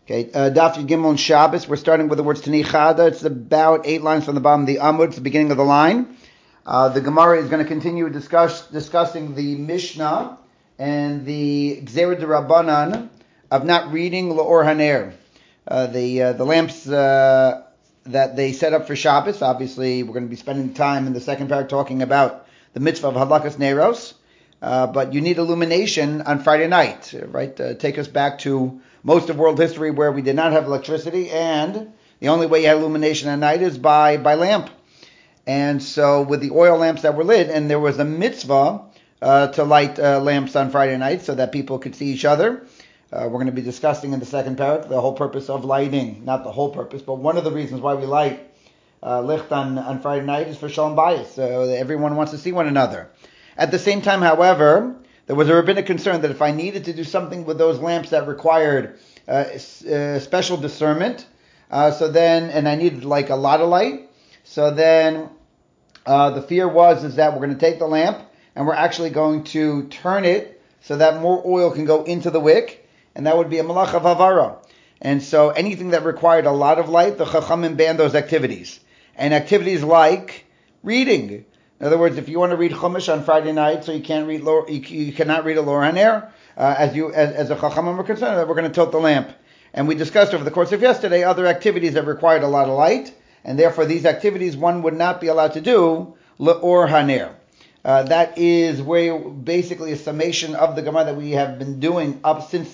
Okay, Daf Yud Gimel and Shabbos. We're starting with the words Tani Chada. It's about 8 lines from the bottom of the Amud. It's the beginning of the line. The Gemara is going to continue discussing the Mishnah and the Gzera D'Rabbanan of not reading L'Or Haner. The lamps that they set up for Shabbos. Obviously, we're going to be spending time in the second parak talking about the mitzvah of Hadlakas Neiros. But you need illumination on Friday night, right? Take us back to most of world history where we did not have electricity, and the only way you had illumination at night is by lamp. And so with the oil lamps that were lit, and there was a mitzvah to light lamps on Friday night so that people could see each other. We're going to be discussing in the second parak the whole purpose of lighting. Not the whole purpose, but one of the reasons why we light licht on Friday night is for shalom bayis, so that everyone wants to see one another. At the same time, however, there was a rabbinic concern that if I needed to do something with those lamps that required special discernment, and I needed like a lot of light, so then the fear is that we're going to take the lamp and we're actually going to turn it so that more oil can go into the wick, and that would be a malach of havara. And so anything that required a lot of light, the chachamim banned those activities. And activities like reading. In other words, if you want to read Chumash on Friday night, so you cannot read a L'Or Haner, as a Chachamim are concerned, that we're going to tilt the lamp. And we discussed over the course of yesterday other activities that required a lot of light, and therefore these activities one would not be allowed to do L'Or Haner. That is where basically a summation of the Gemara that we have been doing up since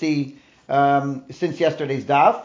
yesterday's daf.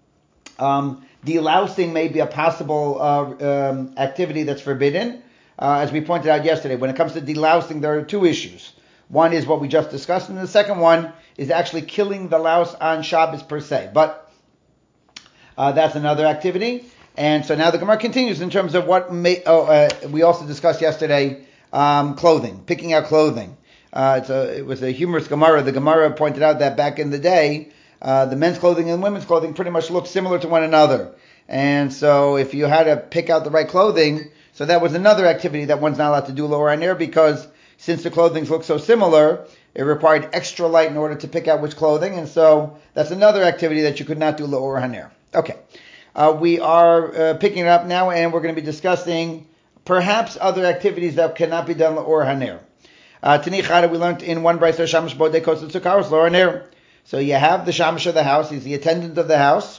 Delousing may be a possible activity that's forbidden. As we pointed out yesterday, when it comes to delousing, there are two issues. One is what we just discussed, and the second one is actually killing the louse on Shabbos per se. But that's another activity. And so now the Gemara continues in terms of what we also discussed yesterday, clothing, picking out clothing. It was a humorous Gemara. The Gemara pointed out that back in the day, the men's clothing and women's clothing pretty much looked similar to one another. And so if you had to pick out the right clothing, so that was another activity that one's not allowed to do L'Or Haner, because since the clothing look so similar, it required extra light in order to pick out which clothing, and so that's another activity that you could not do L'Or Haner. Okay, we are picking it up now, and we're going to be discussing perhaps other activities that cannot be done L'Or Haner. Tani Chada, we learned in one brayso Shamash Bodei Kos Tzukar L'Or Haner. So you have the Shamash of the house; he's the attendant of the house,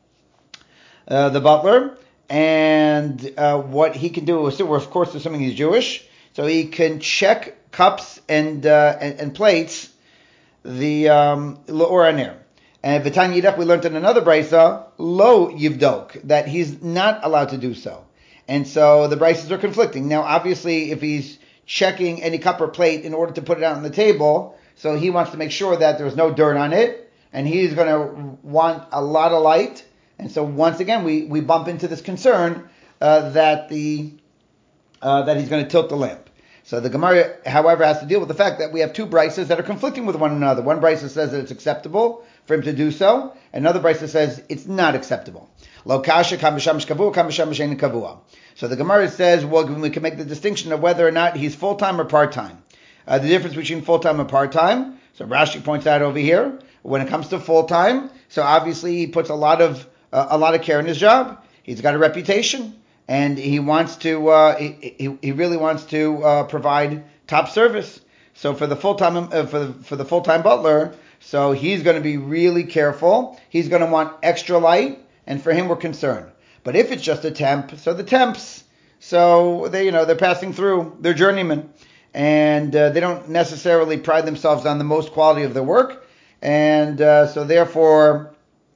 the butler. And what he can do, we're of course assuming he's Jewish, so he can check cups and plates, the L'Or Haner. And V'tan Yidach, we learned in another brisa, Lo Yivdok, that he's not allowed to do so. And so the brises are conflicting. Now, obviously, if he's checking any cup or plate in order to put it out on the table, so he wants to make sure that there's no dirt on it, and he's going to want a lot of light. And so once again, we bump into this concern that he's going to tilt the lamp. So the Gemara, however, has to deal with the fact that we have two brises that are conflicting with one another. One brisa says that it's acceptable for him to do so. Another brisa says it's not acceptable. Lo kasha kam b'shamash kavua, kam b'shamash ein kavua. So the Gemara says, well, we can make the distinction of whether or not he's full-time or part-time. The difference between full-time and part-time. So Rashi points out over here, when it comes to full-time, so obviously he puts a lot of care in his job. He's got a reputation, and he wants to. He really wants to provide top service. So for the full-time for the full-time butler, so he's going to be really careful. He's going to want extra light, and for him we're concerned. But if it's just a temp, so the temps, so they're passing through, they're journeymen, and they don't necessarily pride themselves on the most quality of their work, and so therefore.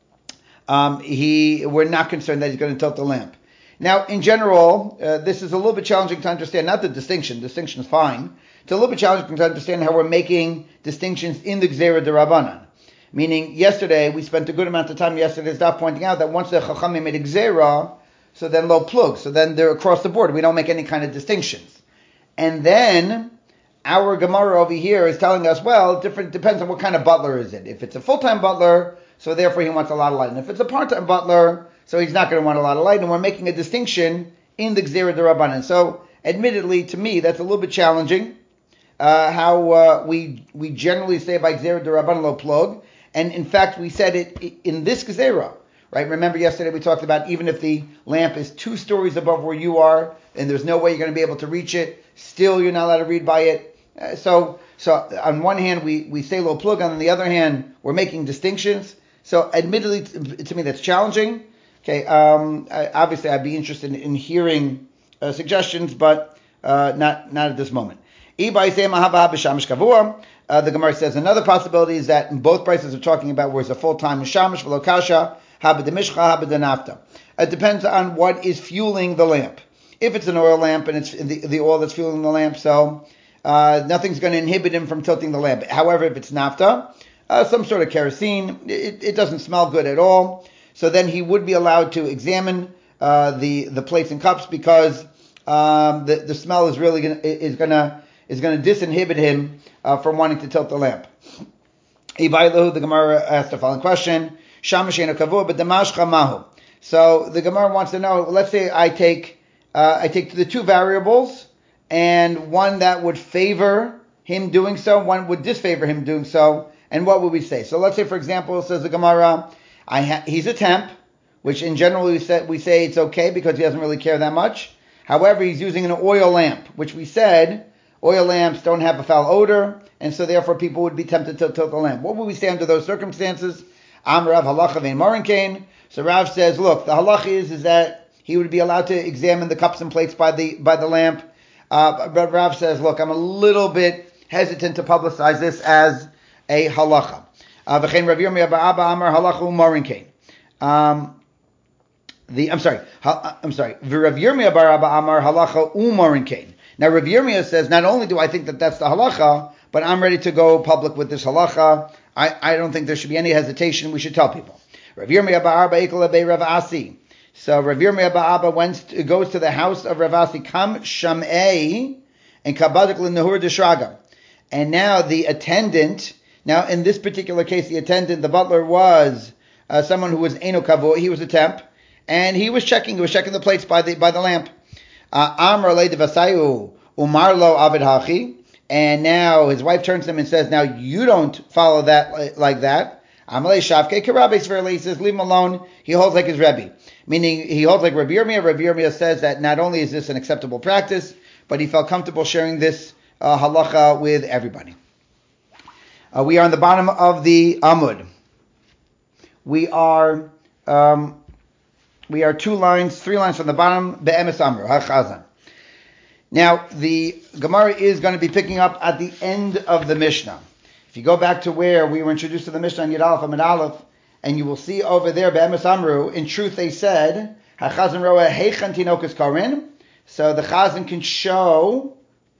We're not concerned that he's going to tilt the lamp. Now, in general, this is a little bit challenging to understand. Not the distinction. Distinction is fine. It's a little bit challenging to understand how we're making distinctions in the Gzera D'Rabbanan. Meaning, yesterday, we spent a good amount of time yesterday's daf pointing out that once the Chachamim made a Gzera, so then lo plug. So then they're across the board. We don't make any kind of distinctions. And then our Gemara over here is telling us, well, depends on what kind of butler is it. If it's a full-time butler, so therefore he wants a lot of light. And if it's a part-time butler, so he's not going to want a lot of light. And we're making a distinction in the Gzera D'Rabbanan. So admittedly, to me, that's a little bit challenging. How we generally say by Gzera D'Rabbanan lo plug. And in fact, we said it in this Gezerah, right? Remember yesterday we talked about even if the lamp is 2 stories above where you are, and there's no way you're going to be able to reach it, still you're not allowed to read by it. So on one hand, we say lo plug, on the other hand, we're making distinctions. So admittedly, to me, that's challenging. Okay, obviously, I'd be interested in hearing suggestions, but not at this moment. The Gemara says another possibility is that in both prices are talking about where it's a full-time mishamish v'lo kasha habedemishcha habedenafta. It depends on what is fueling the lamp. If it's an oil lamp and it's the oil that's fueling the lamp, so nothing's going to inhibit him from tilting the lamp. However, if it's nafta, some sort of kerosene, it doesn't smell good at all. So then he would be allowed to examine the plates and cups because the smell is really going to disinhibit him from wanting to tilt the lamp. The Gemara asked the following question: so the Gemara wants to know. Let's say I take the 2 variables, and one that would favor him doing so, one would disfavor him doing so. And what would we say? So let's say, for example, says the Gemara, he's a temp, which in general we say it's okay because he doesn't really care that much. However, he's using an oil lamp, which we said oil lamps don't have a foul odor, and so therefore people would be tempted to tilt the lamp. What would we say under those circumstances? Am Rav halacha vein morinkain. So Rav says, look, the halacha is that he would be allowed to examine the cups and plates by the lamp. But Rav says, look, I'm a little bit hesitant to publicize this as a halacha. V'chein Rav Yirmiyah bar Abba amar halacha u'morinkain. I'm sorry. Rav Yirmiyah bar Abba amar halacha u'morinkain. Now Rav Yirmiyah says, not only do I think that that's the halacha, but I'm ready to go public with this halacha. I don't think there should be any hesitation. We should tell people. Rav Yirmiyah bar Abba ikol bei Rav Asi. So Rav Yirmiyah bar Abba goes to the house of Rav Asi, Kam Shamei, and Kabadik l'nehur d'shraga. And now the attendant, now in this particular case, the butler was someone who was Eino Kavod, he was a temp, and he was checking the plates by the lamp. Amar le devasayu umarlo avid hachi, and now his wife turns to him and says, now you don't follow that like that. Amalei shavke karabe sverli, he says, leave him alone, he holds like his Rebbe. Meaning, he holds like Rabbi Yirmiyah. Rabbi Yirmiyah says that not only is this an acceptable practice, but he felt comfortable sharing this halacha with everybody. We are on the bottom of the Amud. We are 3 lines from the bottom. Be'emes Amru HaChazan. Now, the Gemara is going to be picking up at the end of the Mishnah. If you go back to where we were introduced to the Mishnah in Yud Aleph Amud Aleph, and you will see over there, Be'emes Amru, in truth they said, HaChazan roa heichan tinokas karin. So the Chazan can show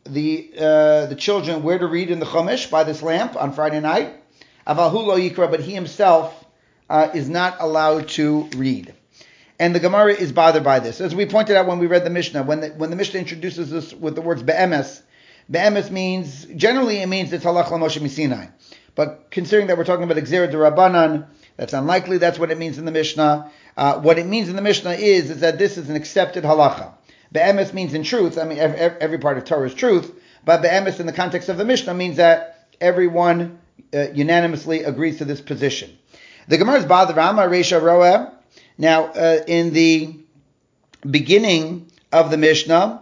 the children where to read in the Chumash by this lamp on Friday night. Aval hu lo yikra, but he himself is not allowed to read. And the Gemara is bothered by this. As we pointed out when we read the Mishnah, when the Mishnah introduces us with the words Be'emes means, generally it means it's halach l'Moshe Misinai. But considering that we're talking about Gzera d'Rabbanan, that's unlikely. That's what it means in the Mishnah. What it means in the Mishnah is that this is an accepted halacha. Be'emes means in truth. I mean, every part of Torah is truth. But be'emes in the context of the Mishnah means that everyone unanimously agrees to this position. The Gemara is Ba'ad Rama Reisha Roeh. Now, in the beginning of the Mishnah,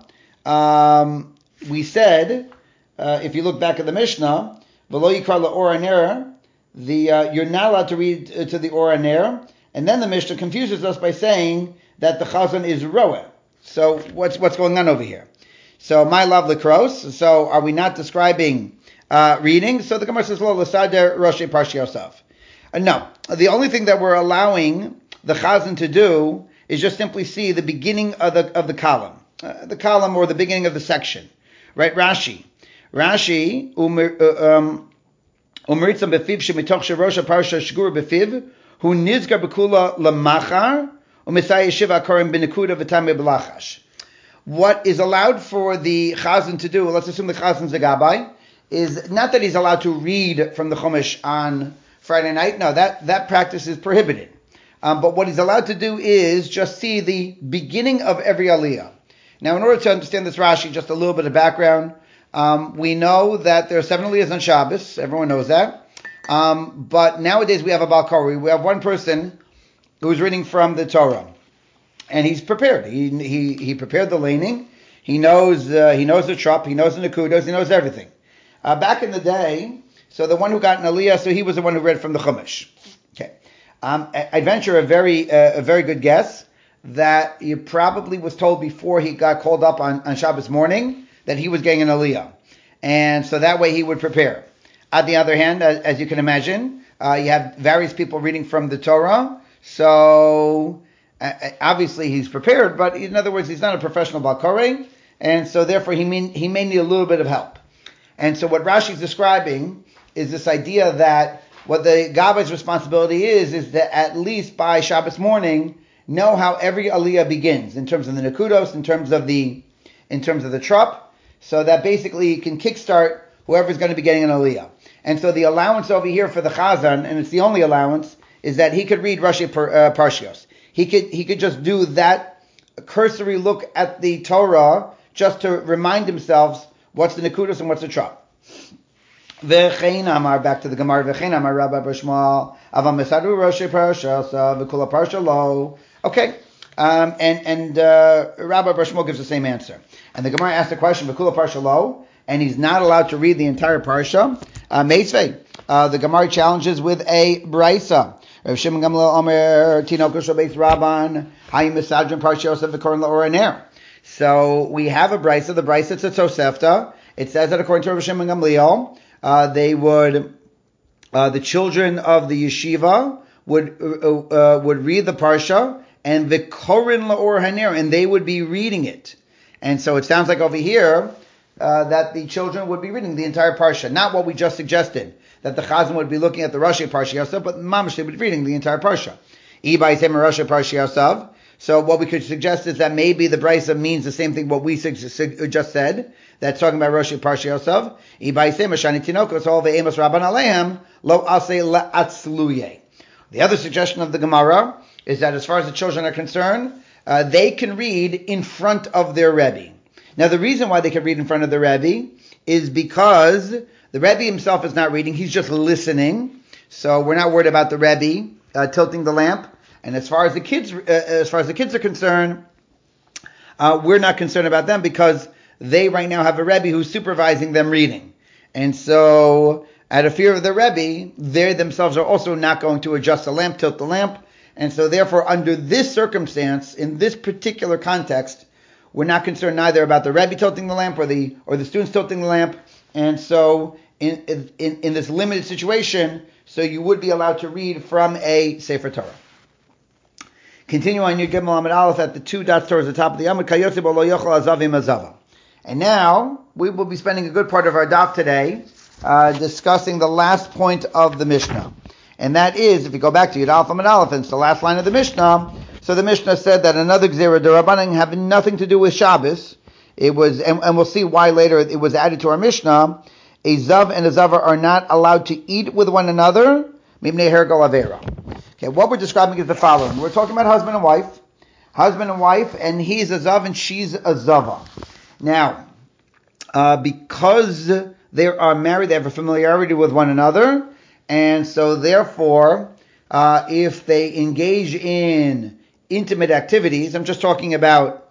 we said, if you look back at the Mishnah, V'lo yikra la'or haner, you're not allowed to read to the Or HaNer, and then the Mishnah confuses us by saying that the Chazan is Roeh. So what's going on over here? So my love Likros. So are we not describing reading? So the Gemara says, Lo l'sader Roshei Parshi Yosef. No, the only thing that we're allowing the Chazan to do is just simply see the beginning of the column, or the beginning of the section, right? Rashi, Umritzam befiv shemitoch sherosha parsha shgur befiv hu nizgar bekula lamachar u'misay yeshiva akorim b'nekuda v'tamei b'lachash. What is allowed for the Chazan to do, let's assume the Chazan's a Gabbai, is not that he's allowed to read from the Chumash on Friday night. No, that practice is prohibited. But what he's allowed to do is just see the beginning of every Aliyah. Now, in order to understand this Rashi, just a little bit of background. We know that there are 7 Aliyahs on Shabbos. Everyone knows that. But nowadays we have a Baal Korah. We have one person who's reading from the Torah, and he's prepared. He prepared the laning. He knows the trop. He knows the nekudos. He knows everything. Back in the day, so the one who got an aliyah, so he was the one who read from the Chumash. Okay. I venture a very good guess that he probably was told before he got called up on Shabbos morning that he was getting an aliyah, and so that way he would prepare. On the other hand, as you can imagine, you have various people reading from the Torah, so obviously he's prepared, but in other words, he's not a professional Baal Koreh, and so therefore he may need a little bit of help. And so what Rashi is describing is this idea that what the Gabai's responsibility is that at least by Shabbos morning, know how every aliyah begins in terms of the nekudos, in terms of the trop, so that basically you can kickstart whoever's going to be getting an aliyah. And so the allowance over here for the Chazan, and it's the only allowance, is that he could read Rashi Parshios. He could just do that cursory look at the Torah just to remind himself what's the nekudos and what's the trop. V'chein amar, back to the Gemara. V'chein amar Rabbi B'Shmuel avam mesadu Rashi Parshios v'kula Parsha lo. Okay, and Rabbi B'Shmuel gives the same answer. And the Gemara asks the question, v'kula Parsha lo, and he's not allowed to read the entire Parsha. Meisvei, the Gemara challenges with a Brisa. Rav Shimon Gamliel Omer Tinokos Beis Rabban Hayim Misadrin Parshios of the Koran LaOraner. So we have a Brisa. The Brisa it's a Tosefta. It says that according to Rav Shimon Gamliel, they would the children of the yeshiva would read the Parsha and the Koran LaOraner, and they would be reading it. And so it sounds like over here that the children would be reading the entire Parsha, not what we just suggested, that the Chazan would be looking at the Rashi Parsha Yosef, but Mamash they would be reading the entire Parsha. Rashi Parsha Yosef. So what we could suggest is that maybe the Brisa means the same thing what we just said, that's talking about Rashi Parsha Yosef. The other suggestion of the Gemara is that as far as the children are concerned, they can read in front of their Rebbe. Now the reason why they can read in front of the Rebbe is because the Rebbe himself is not reading, he's just listening. So we're not worried about the Rebbe tilting the lamp. And as far as the kids are concerned, we're not concerned about them because they right now have a Rebbe who's supervising them reading. And so out of fear of the Rebbe, they themselves are also not going to adjust the lamp, tilt the lamp. And so therefore, under this circumstance, in this particular context, we're not concerned neither about the Rebbe tilting the lamp or the students tilting the lamp. And so in this limited situation, so you would be allowed to read from a Sefer Torah. Continue on your Gimel Amud Aleph at the two dots towards the top of the Amud. Kayotze bo lo yochel azavim azava. And now we will be spending a good part of our daf today discussing the last point of the Mishnah, and that is, if you go back to Yud Aleph Amud Aleph, it's the last line of the Mishnah. So the Mishnah said that another Gzera D'Rabbanan having nothing to do with Shabbos. It was, and we'll see why later it was added to our Mishnah. A zav and a zava are not allowed to eat with one another. Mipnei hergel avera. Okay, what we're describing is the following. We're talking about husband and wife, and he's a zav and she's a zava. Now, because they are married, they have a familiarity with one another, and so therefore, if they engage in intimate activities, I'm just talking about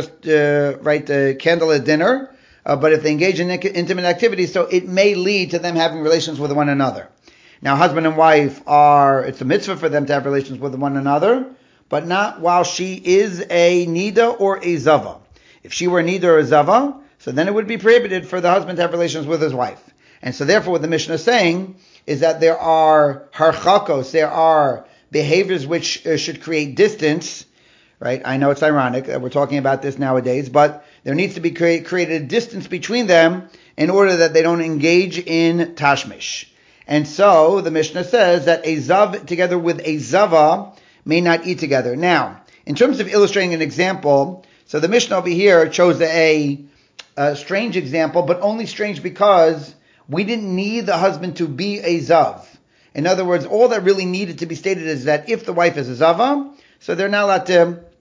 the candle at dinner, but if they engage in intimate activities, so it may lead to them having relations with one another. Now, husband and wife it's a mitzvah for them to have relations with one another, but not while she is a nida or a zava. If she were a nida or a zava, so then it would be prohibited for the husband to have relations with his wife. And so therefore what the Mishnah is saying is that there are harchakos, there are behaviors which should create distance, right? I know it's ironic that we're talking about this nowadays, but there needs to be created a distance between them in order that they don't engage in tashmish. And so the Mishnah says that a zav together with a zava may not eat together. Now, in terms of illustrating an example, so the Mishnah over here chose a strange example, but only strange because we didn't need the husband to be a zav. In other words, all that really needed to be stated is that if the wife is a zava, so they're not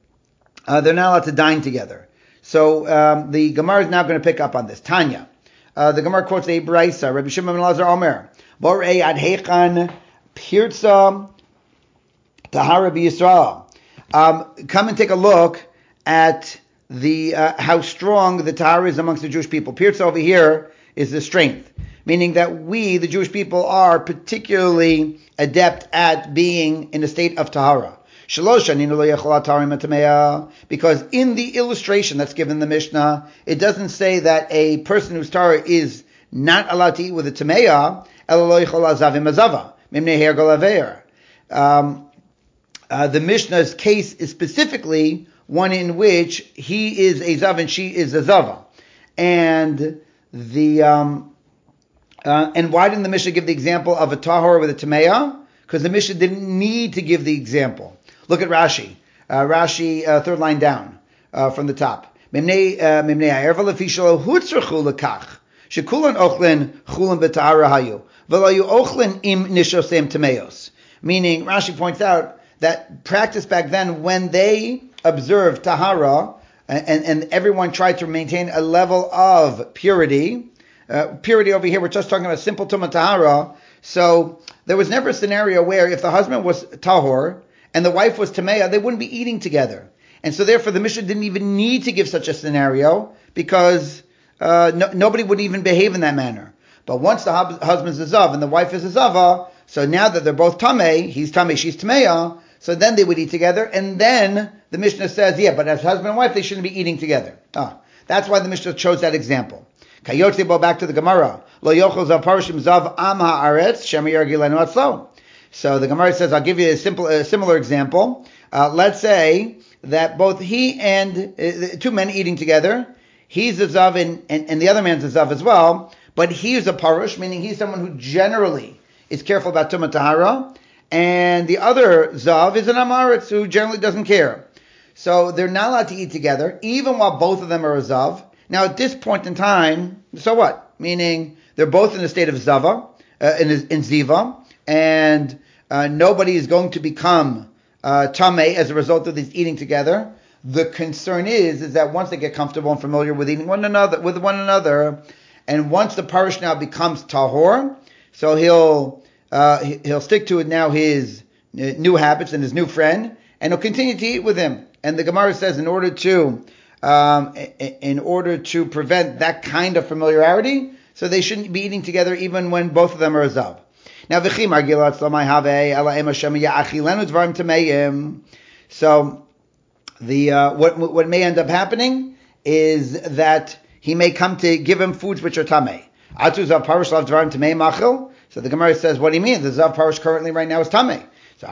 allowed to dine together. So the Gemara is now going to pick up on this. Tanya, the Gemara quotes a brisa. Rabbi Shimon ben Elazar Omer, Borei ad heichan pirza tahara b'Yisrael. Come and take a look at the how strong the tahara is amongst the Jewish people. Pirza over here is the strength, meaning that we, the Jewish people, are particularly adept at being in a state of tahara. Because in the illustration that's given in the Mishnah, it doesn't say that a person whose tahara is not allowed to eat with a tameya. The Mishnah's case is specifically one in which he is a zav and she is a zava, and and why didn't the Mishnah give the example of a tahor with a tameya? Because the Mishnah didn't need to give the example. Look at Rashi. Third line down from the top. Meaning Rashi points out that practice back then, when they observed tahara and everyone tried to maintain a level of purity. Purity over here, we're just talking about simple tumah tahara. So there was never a scenario where if the husband was tahor and the wife was tameya, they wouldn't be eating together. And so therefore the Mishnah didn't even need to give such a scenario because nobody would even behave in that manner. But once the husband's a zav and the wife is a zava, so now that they're both tamei, he's tamei, she's tameya, so then they would eat together, and then the Mishnah says, yeah, but as husband and wife, they shouldn't be eating together. That's why the Mishnah chose that example. Kayotze, back to the Gemara. Lo yochel zav parashim zav am haaretz shemiyar gilenu atzlo. So the Gemara says, I'll give you a similar example. Let's say that both he and two men eating together, he's a zav and the other man's a zav as well, but he's a parush, meaning he's someone who generally is careful about tumah tahara, and the other zav is an amaretz who generally doesn't care. So they're not allowed to eat together, even while both of them are a zav. Now at this point in time, so what? Meaning they're both in a state of zava, in ziva, and nobody is going to become tamei as a result of this eating together. The concern is that once they get comfortable and familiar with eating with one another, and once the parish now becomes tahor, so he'll stick to it now, his new habits and his new friend, and he'll continue to eat with him. And the Gemara says in order to prevent that kind of familiarity, so they shouldn't be eating together even when both of them are a zav. Now, so what may end up happening is that he may come to give him foods which are tamei. So the Gemara says, what do you mean? The zav parish currently right now is tamei. So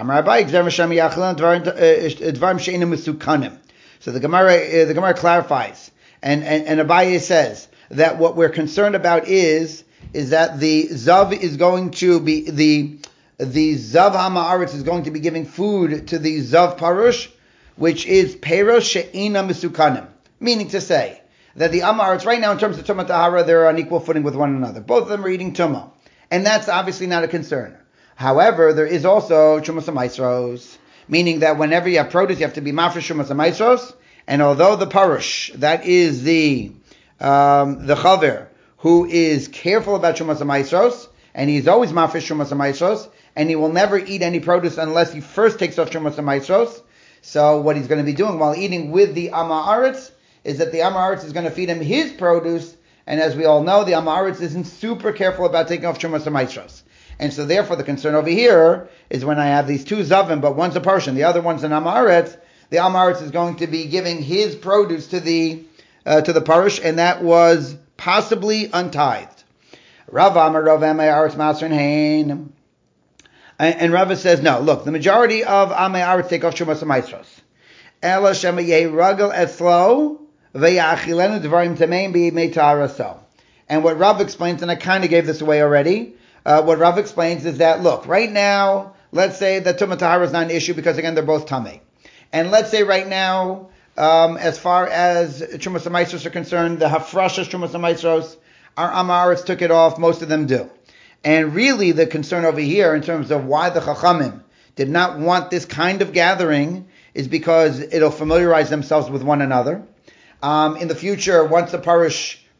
So the Gemara clarifies, and Abaye says that what we're concerned about is that the zav is going to be the zav ha'ma'aretz is going to be giving food to the zav parush, which is peros she'ina misukanim, meaning to say that the amaretz right now in terms of tumah tahara they're on equal footing with one another. Both of them are eating tumah, and that's obviously not a concern. However, there is also Shumas HaMaisros, meaning that whenever you have produce, you have to be mafresh Shumas HaMaisros, and although the parush, that is the chaver, who is careful about Shumas HaMaisros, and he's always mafresh Shumas HaMaisros, and he will never eat any produce unless he first takes off Shumas HaMaisros. So what he's going to be doing while eating with the Amaretz is that the Amaretz is going to feed him his produce, and as we all know, the Amaretz isn't super careful about taking off Shumas HaMaisros. And so therefore the concern over here is when I have these two Zavim, but one's a Parshan, the other one's an Amaretz, the Amaretz is going to be giving his produce to the Parish, and that was possibly untithed. Rav Amar Rav Amay Aretz Maser Hein. And Rava says, no, look, the majority of Amay Aretz take off Shumas HaMaisros. Ela Shema Yehi Ragel Etzlo V'yachilenu Dvarim Tameim B'Yimei Ta'araso. And what Rav explains, and I kind of gave this away already, what Rav explains is that, look, right now, let's say that Tumah Tahara is not an issue because, again, they're both Tamei. And let's say right now, as far as Shumas HaMaisros are concerned, the Hafrashas Shumas HaMaisros, our Amaretz took it off, most of them do. And really the concern over here in terms of why the Chachamim did not want this kind of gathering is because it'll familiarize themselves with one another. In the future, once the parish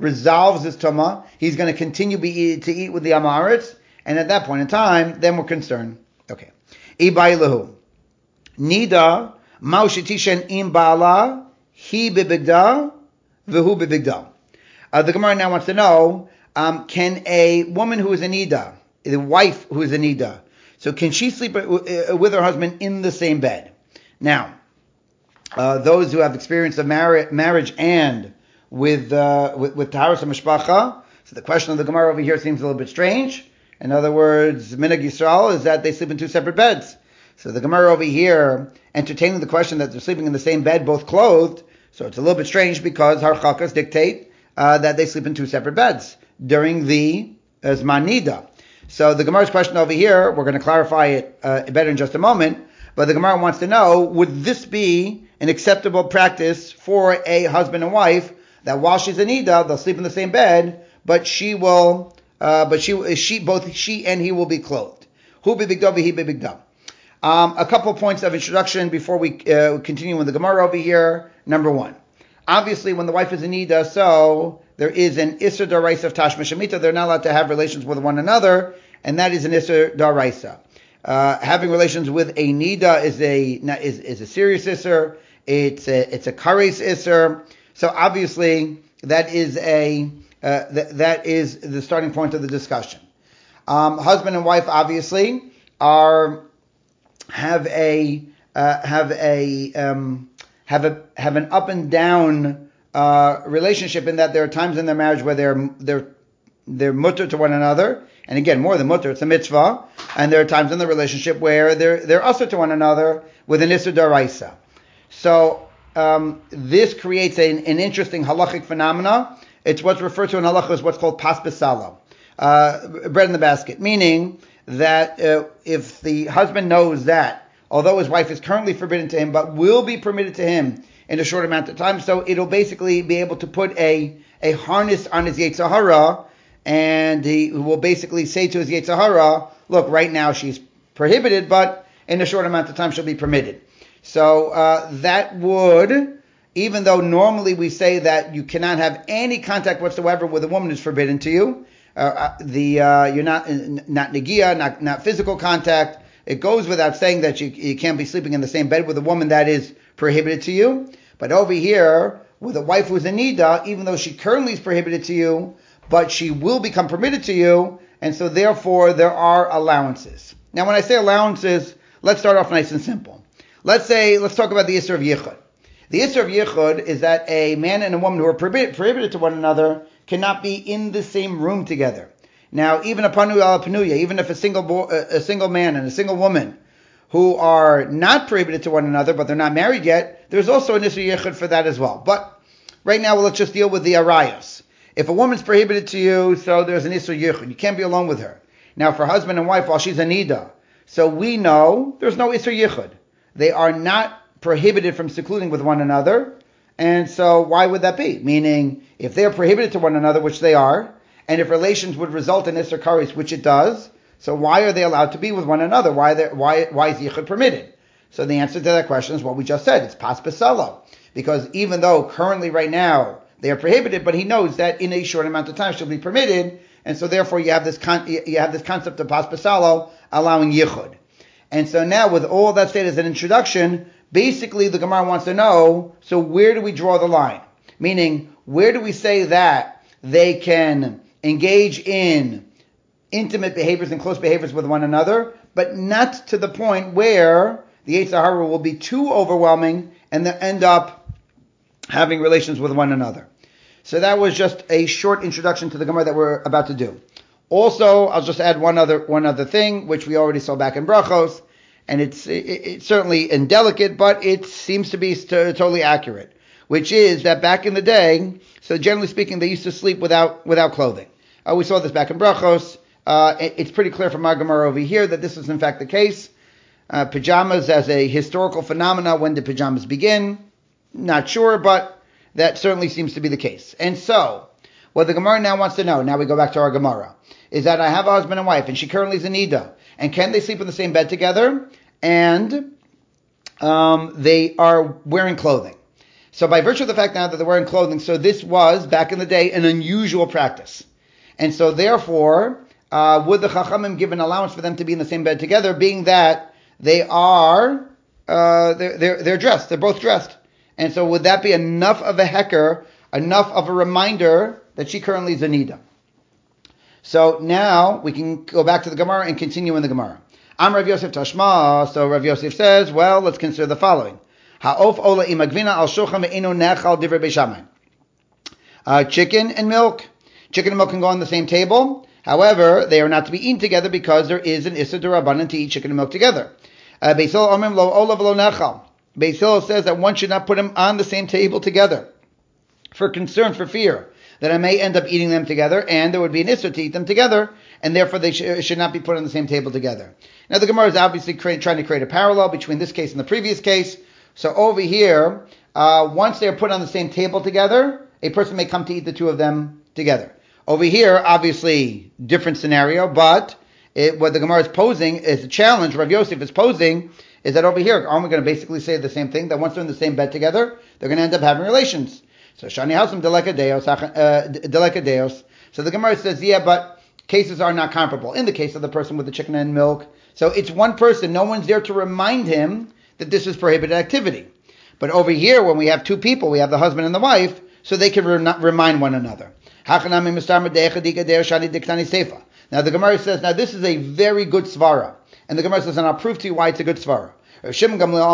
resolves his tumah, he's going to continue to eat with the Amaretz, and at that point in time, then we're concerned. Okay. Ibailahu. Nida, Maushitishen im Ba'ala, he bibigda, v'hu bibigda. The Gemara now wants to know, can a woman who is a Nida, the wife who is a Nida, so can she sleep with her husband in the same bed? Now, those who have experience of marriage and with Taharas HaMishpacha, so the question of the Gemara over here seems a little bit strange. In other words, Minhag Yisrael is that they sleep in two separate beds. So the Gemara over here entertaining the question that they're sleeping in the same bed, both clothed, so it's a little bit strange because Harchakas dictate that they sleep in two separate beds during the Zman Nida. So the Gemara's question over here, we're going to clarify it better in just a moment, but the Gemara wants to know, would this be an acceptable practice for a husband and wife that while she's in Nida, they'll sleep in the same bed, but both she and he will be clothed. Hu bibigda v'hi bibigda. A couple points of introduction before we continue with the Gemara over here. Number one, obviously when the wife is in Nida, so there is an Isser Daraisa of Tashmish Amita. They're not allowed to have relations with one another, and that is an Isser Daraisa. Having relations with a Nida is a serious Isser. It's a Kares Isser. So obviously that is that is the starting point of the discussion. Husband and wife obviously have an up and down relationship in that there are times in their marriage where they're mutter to one another, and again, more than mutter, it's a mitzvah, and there are times in the relationship where they're usher to one another with an isser daraisa. So this creates an interesting halachic phenomena. It's what's referred to in halacha as what's called pas b'salo, bread in the basket, meaning that if the husband knows that although his wife is currently forbidden to him, but will be permitted to him in a short amount of time, so it'll basically be able to put a harness on his Yetzer Hara, and he will basically say to his Yetzer Hara, look, right now she's prohibited, but in a short amount of time she'll be permitted. So that would, even though normally we say that you cannot have any contact whatsoever with a woman who's forbidden to you, you're not negia, not physical contact. It goes without saying that you can't be sleeping in the same bed with a woman that is prohibited to you. But over here, with a wife who's in Nida, even though she currently is prohibited to you, but she will become permitted to you, and so therefore there are allowances. Now when I say allowances, let's start off nice and simple. Let's talk about the Isser of Yichud. The Isser of Yichud is that a man and a woman who are prohibited to one another cannot be in the same room together. Now, even a panu ala panuya, even if a single man and a single woman who are not prohibited to one another, but they're not married yet, there's also an Isser Yichud for that as well. But right now, let's just deal with the arayos. If a woman's prohibited to you, so there's an Isser Yichud. You can't be alone with her. Now, for husband and wife, while she's a Nida, so we know there's no Isser Yichud. They are not prohibited from secluding with one another, and so why would that be? Meaning, if they're prohibited to one another, which they are, and if relations would result in Isser Kares, which it does, so why are they allowed to be with one another? Why is Yichud permitted? So the answer to that question is what we just said. It's pas b'salo. Because even though currently right now they are prohibited, but he knows that in a short amount of time she'll be permitted, and so therefore you have this concept of pas b'salo allowing Yichud. And so now with all that stated as an introduction, basically the Gemara wants to know, so where do we draw the line? Meaning, where do we say that they can engage in intimate behaviors and close behaviors with one another, but not to the point where the Yetzer Hara will be too overwhelming and they end up having relations with one another. So that was just a short introduction to the Gemara that we're about to do. Also, I'll just add one other thing, which we already saw back in Brachos, and it's certainly indelicate, but it seems to be totally accurate, which is that back in the day, so generally speaking, they used to sleep without clothing. We saw this back in Brachos. It's pretty clear from our Gemara over here that this is in fact the case. Pajamas as a historical phenomena, when did pajamas begin? Not sure, but that certainly seems to be the case. And so, what the Gemara now wants to know, now we go back to our Gemara, is that I have a husband and wife, and she currently is in Nida, and can they sleep in the same bed together? And they are wearing clothing. So by virtue of the fact now that they're wearing clothing, so this was, back in the day, an unusual practice. And so therefore, would the Chachamim give an allowance for them to be in the same bed together, being that they are, they're dressed, they're both dressed. And so would that be enough of a hecker, enough of a reminder that she currently is a nida? So now we can go back to the Gemara and continue in the Gemara. Am Rav Yosef Tashma. So Rav Yosef says, well, let's consider the following. Ha'of ola imagvina al shulchan ve'eno nechal divrei beishamai. Chicken and milk. Chicken and milk can go on the same table. However, they are not to be eaten together because there is an issur d'rabbanan to eat chicken and milk together. Beis Hillel omrim lo ola v'lo nechal. Beis Hillel says that one should not put them on the same table together for concern, for fear that I may end up eating them together, and there would be an issur to eat them together, and therefore they should not be put on the same table together. Now the Gemara is obviously trying to create a parallel between this case and the previous case. So over here, once they are put on the same table together, a person may come to eat the two of them together. Over here, obviously, different scenario, but what the Gemara is posing is a challenge, Rav Yosef is posing, is that over here, aren't we going to basically say the same thing, that once they're in the same bed together, they're going to end up having relations. So Shani Hasam Deleka Deos. So the Gemara says, yeah, but cases are not comparable. In the case of the person with the chicken and milk, so it's one person, no one's there to remind him that this is prohibited activity. But over here, when we have two people, we have the husband and the wife, so they can remind one another. Now the Gemara says, now this is a very good svara. And the Gemara says, and I'll prove to you why it's a good svara. This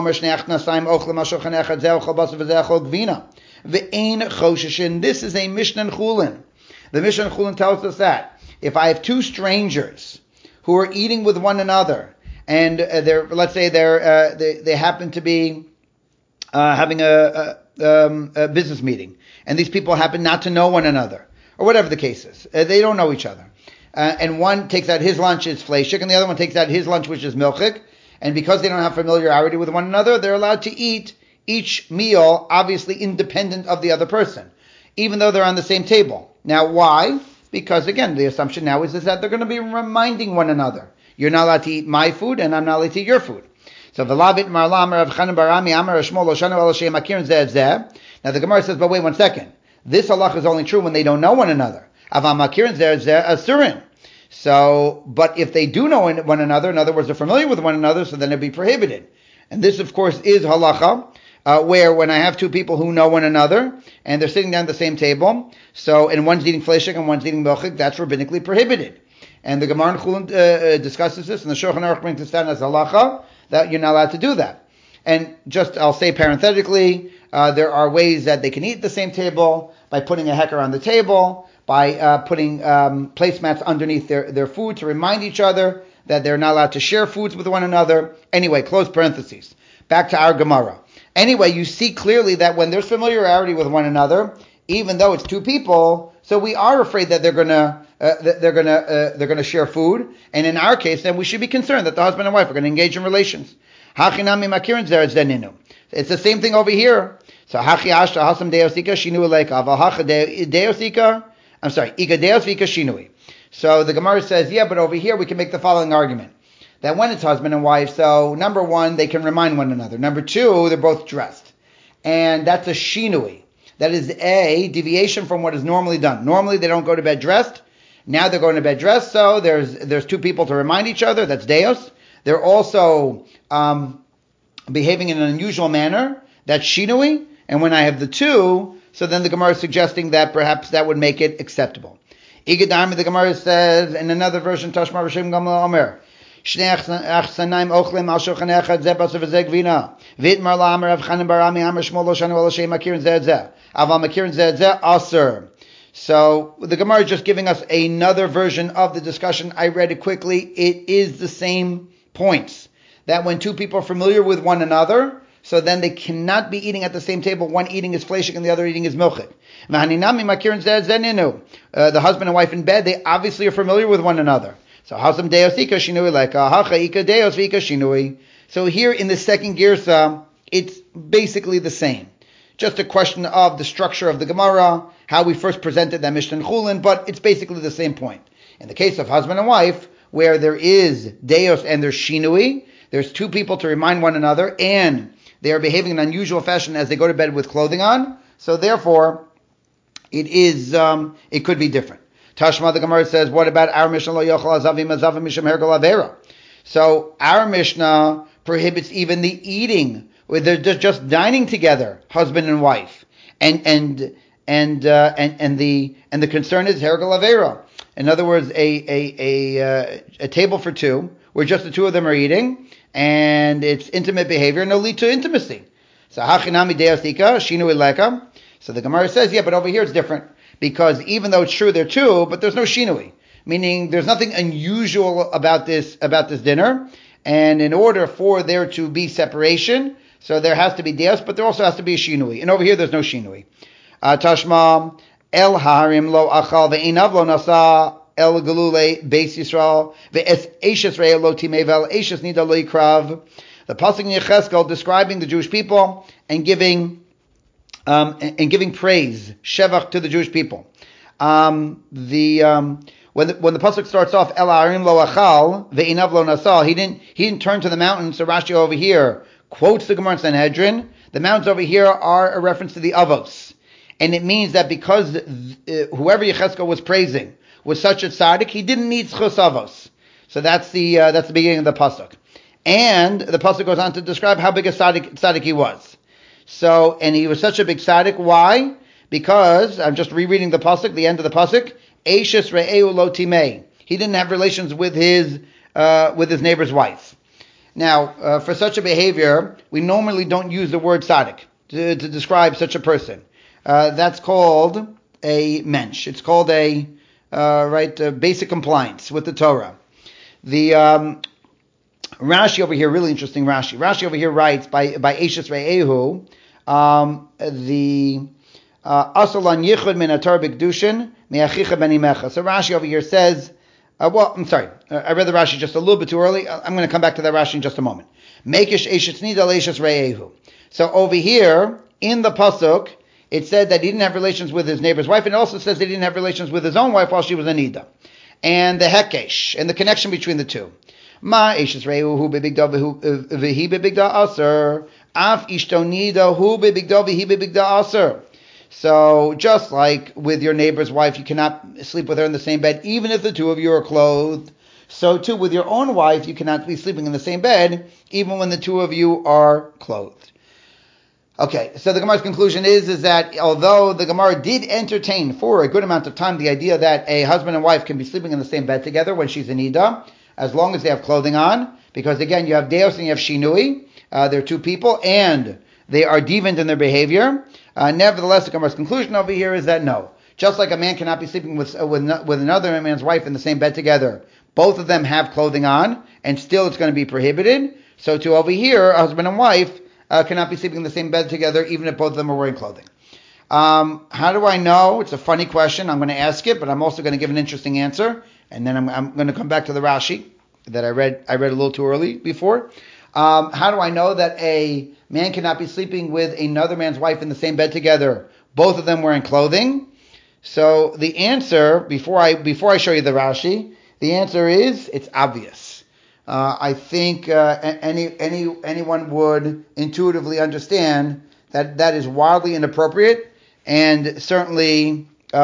is a Mishnah in Chulin. The Mishnah in Chulin tells us that if I have two strangers who are eating with one another, and they happen to be having a business meeting, and these people happen not to know one another, or whatever the case is, they don't know each other, and one takes out his lunch is fleishik, and the other one takes out his lunch which is milchik, and because they don't have familiarity with one another, they're allowed to eat each meal, obviously independent of the other person, even though they're on the same table. Now, why? Because again, the assumption now is that they're going to be reminding one another. You're not allowed to eat my food, and I'm not allowed to eat your food. So, now the Gemara says, but wait 1 second. This halach is only true when they don't know one another. So, but if they do know one another, in other words, they're familiar with one another, so then it'd be prohibited. And this, of course, is halacha, where when I have two people who know one another, and they're sitting down at the same table, so, and one's eating fleishik and one's eating milchik, that's rabbinically prohibited. And the Gemara in Chulin discusses this, and the Shulchan Aruch brings this down as halacha, that you're not allowed to do that. And just, I'll say parenthetically, there are ways that they can eat at the same table, by putting a hecker on the table, by putting placemats underneath their food to remind each other that they're not allowed to share foods with one another. Anyway, close parentheses. Back to our Gemara. Anyway, you see clearly that when there's familiarity with one another, even though it's two people, so we are afraid that they're gonna share food, and in our case, then we should be concerned that the husband and wife are going to engage in relations. It's the same thing over here. So hachi ashta hasam deosika shinu eleka avahacha deosika. I'm sorry, ika deos vika shinui. So the Gemara says, yeah, but over here we can make the following argument. That when it's husband and wife, so number one, they can remind one another. Number two, they're both dressed. And that's a shinui. That is a deviation from what is normally done. Normally they don't go to bed dressed. Now they're going to bed dressed, so there's two people to remind each other. That's deos. They're also behaving in an unusual manner. That's shinui. And when I have the two, so then the Gemara is suggesting that perhaps that would make it acceptable. Igadami, the Gemara says in another version, Tashma Rishim Gamla Omer, Shnei achsanaim ochlim al shulchan echad zeh basav zeh gvina. V'itmar la'amer av chanim barami amer shmol lo shanu ala shem makirin zeh zeh. Aval makirin zeh zeh aser. So the Gemara is just giving us another version of the discussion. I read it quickly. It is the same points. That when two people are familiar with one another, so then they cannot be eating at the same table. One eating is fleishik and the other eating is milchik. The husband and wife in bed, they obviously are familiar with one another. So hasam deos ika shinui leka hacha ika deos vika shinui. So here in the second girsa, it's basically the same. Just a question of the structure of the Gemara, how we first presented that Mishnah in Chulin, but it's basically the same point. In the case of husband and wife, where there is deos and there's shinui, there's two people to remind one another, and they are behaving in an unusual fashion as they go to bed with clothing on. So therefore, it could be different. Tashma, the Gemara says, what about our Mishnah? Lo yochel azavim azavim mishum hergel avera. So our Mishnah prohibits even the eating, where they're just dining together, husband and wife, and the concern is hergel avera. In other words, a table for two, where just the two of them are eating, and it's intimate behavior, and it'll lead to intimacy. So hachinami deosika shinu ileka. So the Gemara says, yeah, but over here it's different, because even though it's true they're two, but there's no shinui, meaning there's nothing unusual about this dinner, and in order for there to be separation, so there has to be deos, but there also has to be a shinui, and over here there's no shinui. Tashma el harim lo achal ve'inav lo nasa el galule beis Yisrael ve'es eishes re'el lo timevel eishes nida lo yikrav. The pasuk in Yecheskel describing the Jewish people and giving praise, shevach, to the Jewish people. When the pasuk starts off, El Ha'arim lo achal ve'inav lo nasal, he didn't turn to the mountains. So Rashi over here quotes the Gemara in Sanhedrin. The mountains over here are a reference to the avos, and it means that because whoever Yecheskel was praising was such a tzaddik, he didn't need zchus avos. So that's the beginning of the pasuk, and the pasuk goes on to describe how big a tzaddik he was. So, and he was such a big tzaddik. Why? Because, I'm just rereading the pasuk, the end of the pasuk, Eishes re'eu lo timei. He didn't have relations with his neighbor's wife. Now, for such a behavior, we normally don't use the word tzaddik to describe such a person. That's called a mensch. It's called a basic compliance with the Torah. The Rashi over here, really interesting Rashi. Rashi over here writes by Eishes re'ehu, the asalan yichud min atar b'kedushin me'achicha b'nimecha. So Rashi over here says, I'm sorry, I read the Rashi just a little bit too early. I'm going to come back to that Rashi in just a moment. Mekish eishes nida leishes re'ehu. So over here in the pasuk, it said that he didn't have relations with his neighbor's wife, and it also says that he didn't have relations with his own wife while she was a nida. And the hekesh, and the connection between the two. Ma eishes re'ehu hu bebigda v'hi bebigda aser. Af ishto nida hu bebigda v'hi bebigda aser. So just like with your neighbor's wife, you cannot sleep with her in the same bed, even if the two of you are clothed. So too with your own wife, you cannot be sleeping in the same bed, even when the two of you are clothed. Okay, so the Gemara's conclusion is that although the Gemara did entertain for a good amount of time the idea that a husband and wife can be sleeping in the same bed together when she's in Ida, as long as they have clothing on, because again, you have Deos and you have Shinui, they're two people, and they are deviant in their behavior. Nevertheless, the Gemara's conclusion over here is that no. Just like a man cannot be sleeping with another man's wife in the same bed together, both of them have clothing on, and still it's going to be prohibited. So too over here, a husband and wife cannot be sleeping in the same bed together, even if both of them are wearing clothing. How do I know? It's a funny question. I'm going to ask it, but I'm also going to give an interesting answer, and then I'm going to come back to the Rashi that I read a little too early before. How do I know that a man cannot be sleeping with another man's wife in the same bed together, both of them wearing clothing? So the answer, before I show you the Rashi, the answer is it's obvious. I think anyone would intuitively understand that is wildly inappropriate, and certainly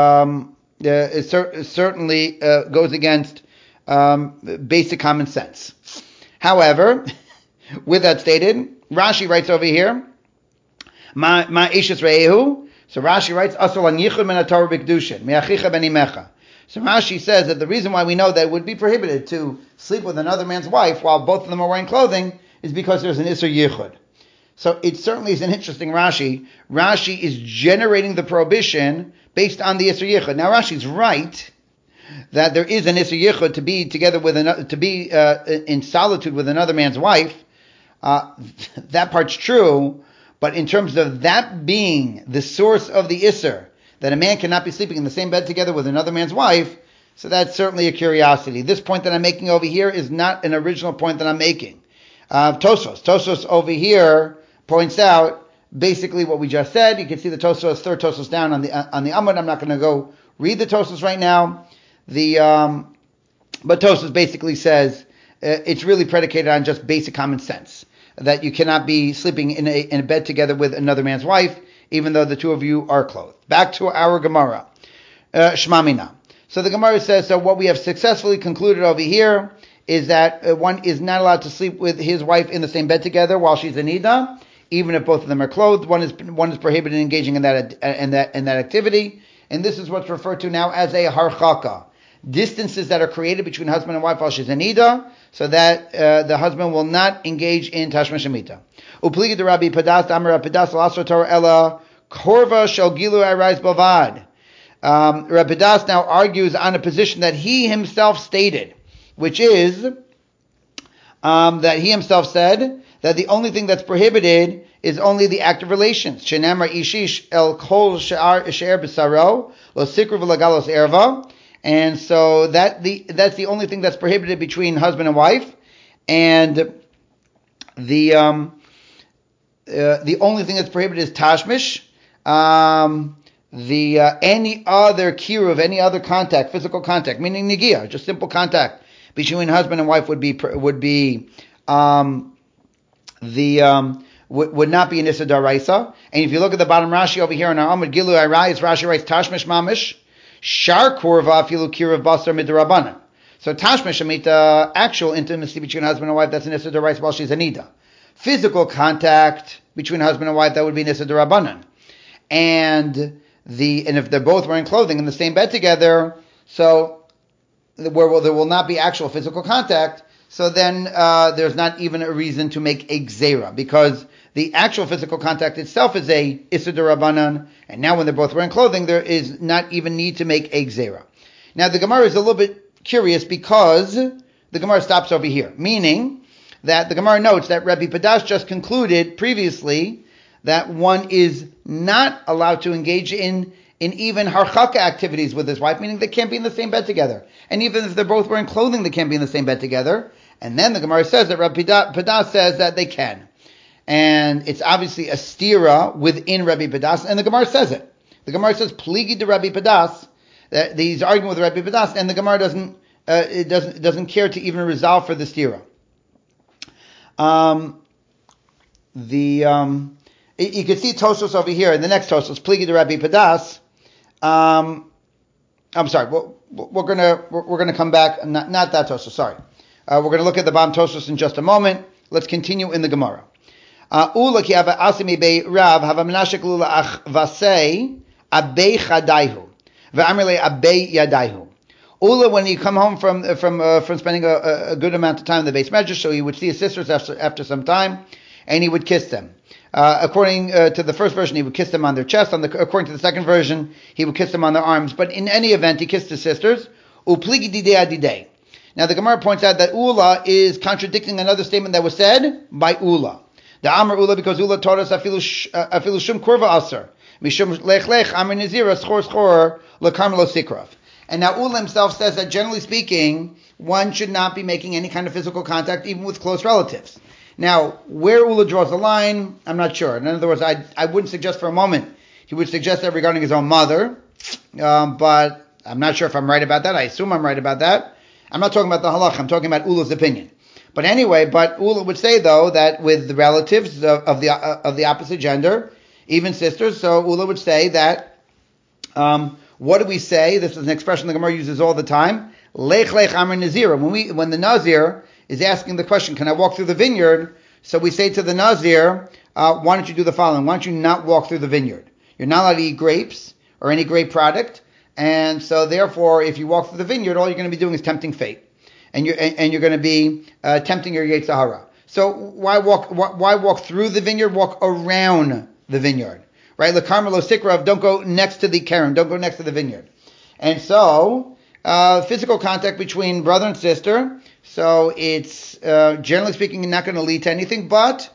it certainly goes against basic common sense. However, with that stated, Rashi writes over here, Ma ishes re'ehu. So Rashi writes, Asol an yichud min haTorah b'kedushin, me'achicha b'nimecha. So Rashi says that the reason why we know that it would be prohibited to sleep with another man's wife while both of them are wearing clothing is because there's an Isser Yichud. So it certainly is an interesting Rashi. Rashi is generating the prohibition based on the Isser Yichud. Now Rashi's right that there is an Isser Yichud to be together with another, to be in solitude with another man's wife. That part's true, but in terms of that being the source of the Isser, that a man cannot be sleeping in the same bed together with another man's wife, so that's certainly a curiosity. This point that I'm making over here is not an original point that I'm making. Tosos over here points out basically what we just said. You can see the Tosos, third Tosos down on the Amud. I'm not going to go read the Tosos right now. But Tosos basically says it's really predicated on just basic common sense. that you cannot be sleeping in a bed together with another man's wife, even though the two of you are clothed. Back to our Gemara. Shmamina. So the Gemara says, so what we have successfully concluded over here is that one is not allowed to sleep with his wife in the same bed together while she's a nida, even if both of them are clothed. One is prohibited engaging in that activity, and this is what's referred to now as a harchaka. Distances that are created between husband and wife while she's a nida, so that the husband will not engage in tashmish shemita. Upligi de Rabbi Padas, Amar Padas, Lasor Torah Ella, Korva Shel Gilu Arais Bavad. Rabbi Das now argues on a position that he himself stated, which is that he himself said that the only thing that's prohibited is only the act of relations. Shenamar ishish el kol she'er b'saro lo sikru v'lagalos erva, and so that's the only thing that's prohibited between husband and wife, and the only thing that's prohibited is tashmish. Any other kiruv, any other contact, physical contact, meaning nigia, just simple contact between husband and wife would not be an issa daraisa. And if you look at the bottom Rashi over here in our Amud Gilu Arayis, Rashi writes tashmish mamish shar kurva filu kiruv basar midrabanan. So tashmish amita, actual intimacy between husband and wife, that's an issa daraisa while she's a nida. Physical contact between husband and wife, that would be an issa darabanan. And if they're both wearing clothing in the same bed together, so where there will not be actual physical contact, so then there's not even a reason to make a gzeira, because the actual physical contact itself is a issa d'Rabbanan, and now when they're both wearing clothing, there is not even need to make a gzeira. Now the Gemara is a little bit curious because the Gemara stops over here, meaning that the Gemara notes that Rabbi Padas just concluded previously that one is not allowed to engage in even harchaka activities with his wife, meaning they can't be in the same bed together. And even if they're both wearing clothing, they can't be in the same bed together. And then the Gemara says that Rabbi Padas says that they can. And it's obviously a stira within Rabbi Padas, and the Gemara says it. The Gemara says, pligi de Rabbi Padas, that he's arguing with Rabbi Padas, and the Gemara doesn't care to even resolve for the stira. You can see Tosfos over here in the next Tosfos, pligi de Rabbi Padas. I'm sorry, we're gonna come back. Not that Tosfos. Sorry, we're gonna look at the bottom Tosfos in just a moment. Let's continue in the Gemara. Ula ki hava asimi be Rav hava menashek lula ach vasei abei chadaihu ve'amrle abei yadaihu. Ula, when he come home from spending a good amount of time in the base measure, so he would see his sisters after some time, and he would kiss them. According to the first version, he would kiss them on their chest. According to the second version, he would kiss them on their arms. But in any event, he kissed his sisters. Upligi didei adidei. Now the Gemara points out that Ula is contradicting another statement that was said by Ula. The Amar Ula, because Ula taught us afilu shum kurva aser mishum lech lech amar nizira schor schor lekarmelo sikrav. And now Ula himself says that generally speaking, one should not be making any kind of physical contact, even with close relatives. Now, where Ula draws the line, I'm not sure. In other words, I wouldn't suggest for a moment he would suggest that regarding his own mother, but I'm not sure if I'm right about that. I assume I'm right about that. I'm not talking about the halach. I'm talking about Ula's opinion. But anyway, Ula would say though that with the relatives of the opposite gender, even sisters, so Ula would say that what do we say? This is an expression the Gemara uses all the time. Lech lech amar nazira. When the nazir is asking the question, can I walk through the vineyard? So we say to the nazir, why don't you do the following? Why don't you not walk through the vineyard? You're not allowed to eat grapes or any grape product, and so therefore, if you walk through the vineyard, all you're going to be doing is tempting fate, and you're going to be tempting your Yetzer Hara. So why walk through the vineyard? Walk around the vineyard, right? Lekarmelo sikrav, don't go next to the keren, don't go next to the vineyard. And so physical contact between brother and sister. So it's generally speaking not going to lead to anything. But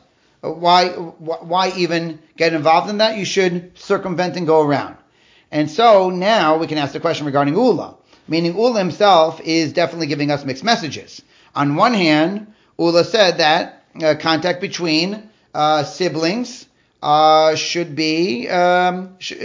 why even get involved in that? You should circumvent and go around. And so now we can ask the question regarding Ula, meaning Ula himself is definitely giving us mixed messages. On one hand, Ula said that contact between siblings should be a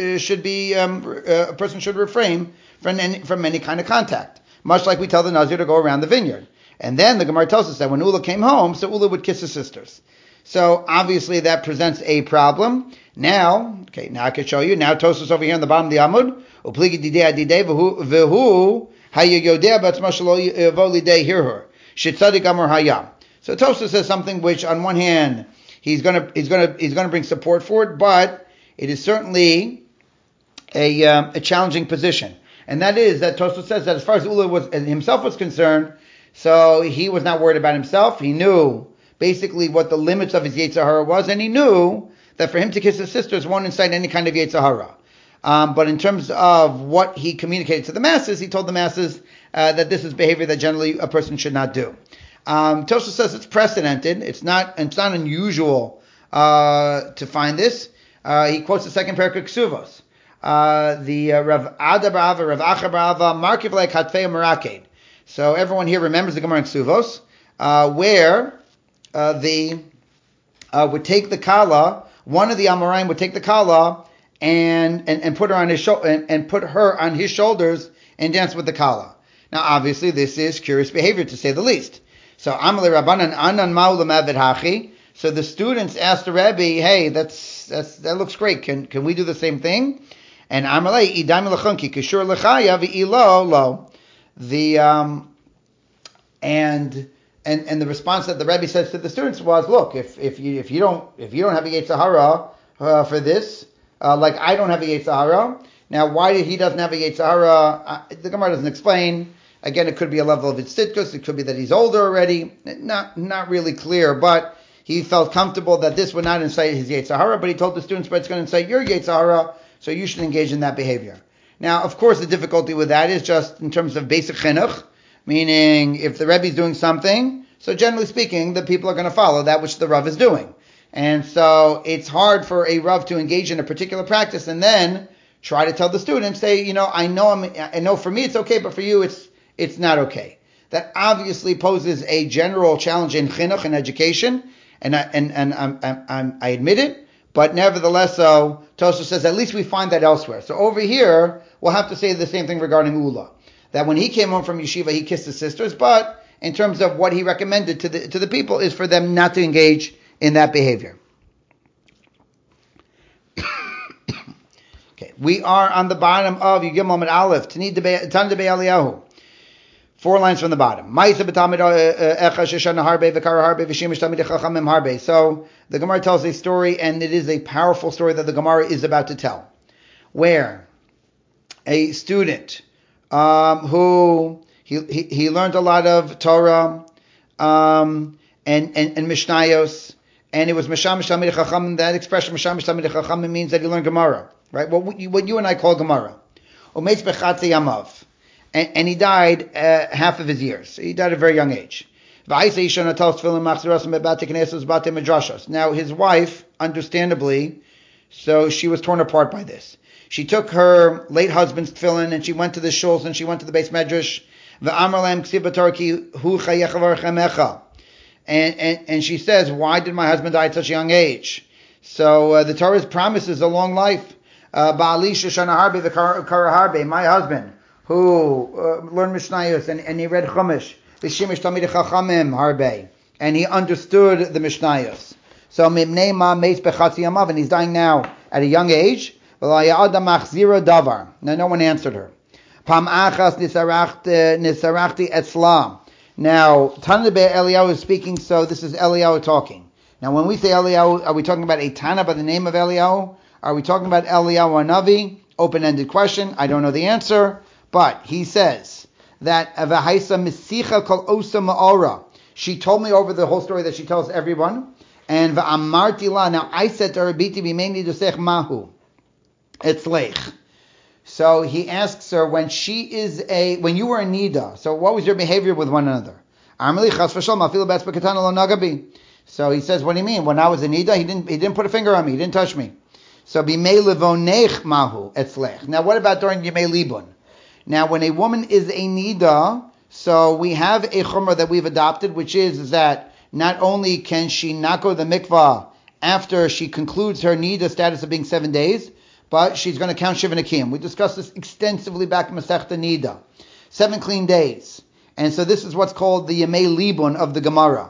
person should refrain from any kind of contact, much like we tell the Nazir to go around the vineyard. And then the Gemara tells us that when Ula came home, so Ula would kiss his sisters. So obviously that presents a problem. Now I can show you. Now Tosfos over here on the bottom of the Amud. Upligi didei adidei v'hu hayodeh b'atzma shelo yavo lidei hirhur. Shitzadik amar hayam. So Tosfos says something which, on one hand, he's gonna bring support for it, but it is certainly a challenging position, and that is that Tosfos says that as far as Ula himself was concerned, so he was not worried about himself. He knew basically what the limits of his Yetzer Hara was, and he knew that for him to kiss his sisters won't incite any kind of Yetzer Hara. But in terms of what he communicated to the masses, he told the masses that this is behavior that generally a person should not do. Tosfos says it's precedented. It's not unusual to find this. He quotes the second parak of Ksuvos. The Rav Ada Barava, Rav Acha Barava, Markiv like Hatfei Meraked. So everyone here remembers the Gemara in Ksuvos, where would take the kala. One of the Amoraim would take the kala and put her on his shoulders and dance with the kala. Now, obviously, this is curious behavior to say the least. So Amalei Rabbanan Anan Ma'u L'Mavet Hachi. So the students asked the Rebbe, "Hey, that looks great. Can we do the same thing?" And Amalei Idam L'Chunki Kishur L'Chaya V'Ilo Lo. And the response that the Rebbe says to the students was, "Look, if you don't have a Yetzer Hara for this, like I don't have a Yetzer Hara. Now, why he doesn't have a Yetzer Hara? The Gemara doesn't explain. Again, it could be a level of tzidkus. It could be that he's older already. Not really clear, but he felt comfortable that this would not incite his Yetzer Hara. But he told the students, but it's going to incite your Yetzer Hara, so you should engage in that behavior. Now, of course, the difficulty with that is just in terms of basic chinuch, meaning if the Rebbe is doing something, so generally speaking, the people are going to follow that which the Rav is doing. And so it's hard for a Rav to engage in a particular practice and then try to tell the students, say, I know for me it's okay, but for you it's not okay. That obviously poses a general challenge in chinuch and education, and I admit it, but nevertheless, so Tosfos says at least we find that elsewhere. So over here, we'll have to say the same thing regarding Ula, that when he came home from yeshiva, he kissed his sisters, but in terms of what he recommended to the people is for them not to engage in that behavior. Okay, we are on the bottom of Yigim Lamed Aleph, Tan Debei Eliyahu. 4 lines from the bottom. So the Gemara tells a story, and it is a powerful story that the Gemara is about to tell, where a student who he learned a lot of Torah and Mishnayos, and it was Mishamish Talmidei Chachamim. That expression Mishamish Talmidei Chachamim means that he learned Gemara, right? What you and I call Gemara. Umeitz bechatzi yamav. And he died half of his years. He died at a very young age. Now his wife, understandably, so she was torn apart by this. She took her late husband's tefillin and she went to the shuls and she went to the Beis Medrash. And she says, why did my husband die at such a young age? So the Torah promises a long life. My husband, who learned Mishnayos and he read Chumash, and he understood the Mishnayos. So and he's dying now at a young age. Now no one answered her. Now Tana Debei Eliyahu is speaking, so this is Eliyahu talking. Now when we say Eliyahu, are we talking about a Tana by the name of Eliyahu? Are we talking about Eliyahu Hanavi? Open-ended question. I don't know the answer. But he says that she told me over the whole story that she tells everyone. And now I said to her, Etzlech. So he asks her, when you were in Nida, so what was your behavior with one another? So he says, what do you mean? When I was in Nida, he didn't put a finger on me, he didn't touch me. So bimei levonech mahu etzlech. Now what about during Yemei Libun? Now, when a woman is a nida, so we have a chumrah that we've adopted, which is that not only can she not go to the mikvah after she concludes her nida status of being 7 days, but she's going to count Shiva Nakim. We discussed this extensively back in Masechta Nida. 7 clean days. And so this is what's called the Yemei Libun of the Gemara.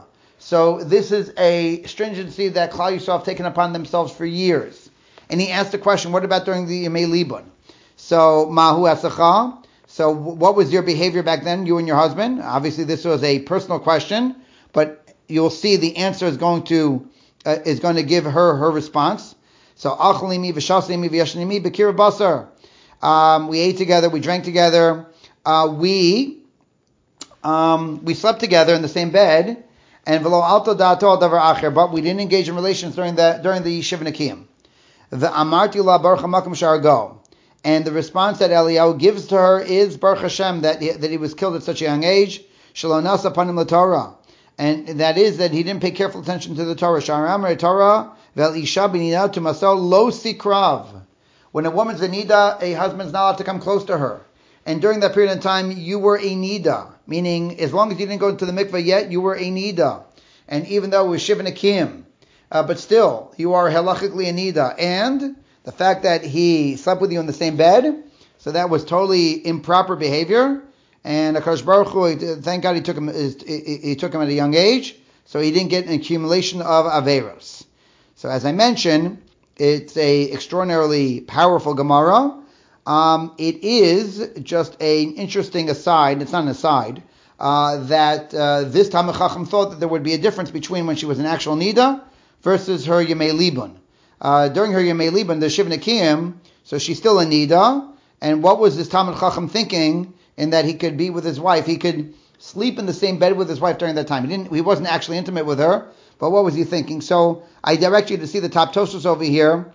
So this is a stringency that Klal Yisrael have taken upon themselves for years. And he asked the question, what about during the Yemei Libun? So, Mahu Asacha. So what was your behavior back then, you and your husband? Obviously this was a personal question, but you'll see the answer is going to give her response. So, Achlimi v'shaslimi v'yashnimi b'kira basar. We ate together, we drank together, we slept together in the same bed, and v'lo alto da'ato davar acher, but we didn't engage in relations during the Shiva Nekiyim. The amarti la baruch hamakom shargo, and the response that Eliyahu gives to her is Baruch Hashem that he was killed at such a young age, shelo nasa panim l'Torah, and that is that he didn't pay careful attention to the Torah. Sharam Torah vel isha b'nida to masal lo sikrav. When a woman's a nida, a husband's not allowed to come close to her. And during that period of time, you were a nida, meaning as long as you didn't go to the mikveh yet, you were a nida. And even though it was Shiva Nekiyim, but still, you are halachically a nida. And the fact that he slept with you in the same bed, so that was totally improper behavior. And HaKadosh Baruch Hu, thank God he took him at a young age, so he didn't get an accumulation of averos. So as I mentioned, it's a extraordinarily powerful Gemara. It is just an interesting aside, it's not an aside, that this Talmid Chacham thought that there would be a difference between when she was an actual Nida versus her Yemei Libun. During her Yemei Libun, the Shiva Nekiyim, so she's still a Nida, and what was this Talmid Chacham thinking in that he could be with his wife? He could sleep in the same bed with his wife during that time. He wasn't actually intimate with her, but what was he thinking? So I direct you to see the top Tosfos over here,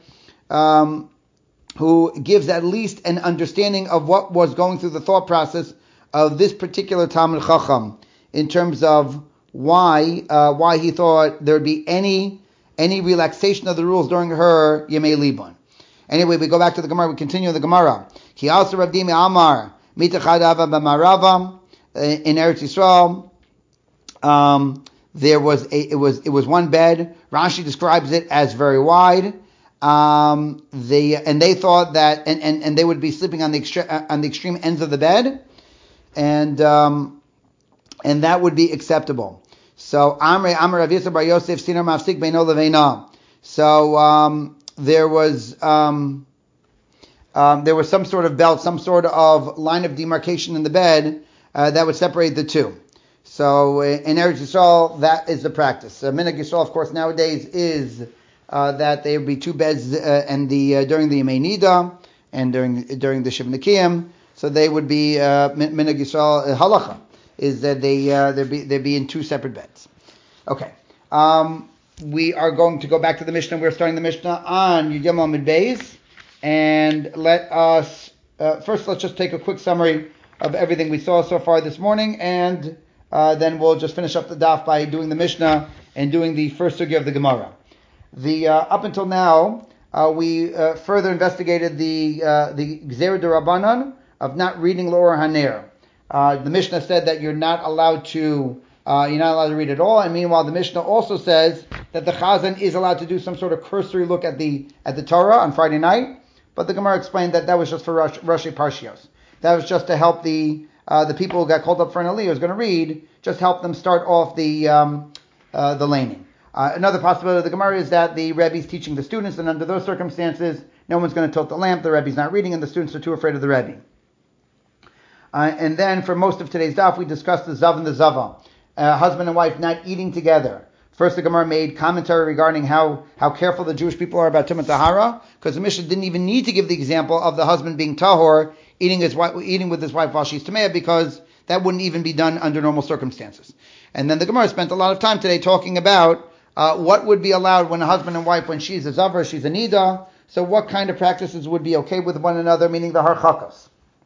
who gives at least an understanding of what was going through the thought process of this particular Talmid Chacham in terms of why he thought there would be any relaxation of the rules during her Yemei Libun. Anyway, we go back to the Gemara. We continue the Gemara. Ki also Rav Dimi Amar mitachadava b'marava in Eretz Yisrael. It was one bed. Rashi describes it as very wide. They thought that, and they would be sleeping on the extreme ends of the bed, and that would be acceptable. So Amr Rav Yisrael bar Yosef Sinar Mafsik Beino Leveina. So there was some sort of belt, some sort of line of demarcation in the bed that would separate the two. So in Eretz Yisrael, that is the practice. Minhag Yisrael, of course, nowadays is that there would be two beds during the Yemei Nida and during the Shiva Nekiyim. So they would be Minhag Yisrael halacha is that they'd be in two separate beds. Okay, we are going to go back to the Mishnah. We're starting the Mishnah on Yud Yom Amud Beis, and let us first let's just take a quick summary of everything we saw so far this morning, and then we'll just finish up the daf by doing the Mishnah and doing the first sugya of the Gemara. Up until now, we further investigated the Gzeira D'Rabbanan of not reading L'Or Haner. The Mishnah said that you're not allowed to read at all, and meanwhile the Mishnah also says that the Chazan is allowed to do some sort of cursory look at the Torah on Friday night. But the Gemara explained that was just for Rashi Parshios. That was just to help the people who got called up for an Aliyah who's going to read, just help them start off the laning. Another possibility of the Gemara is that the Rebbe is teaching the students, and under those circumstances, no one's going to tilt the lamp, the Rebbe's not reading, and the students are too afraid of the Rebbe. And then for most of today's daf, we discussed the Zav and the Zava, husband and wife not eating together. First, the Gemara made commentary regarding how careful the Jewish people are about Tumah Tahara, because the Mishnah didn't even need to give the example of the husband being Tahor, eating with his wife while she's Tameh, because that wouldn't even be done under normal circumstances. And then the Gemara spent a lot of time today talking about what would be allowed when a husband and wife, when she's a Zavar, she's a Nida, so what kind of practices would be okay with one another, meaning the Harchakas.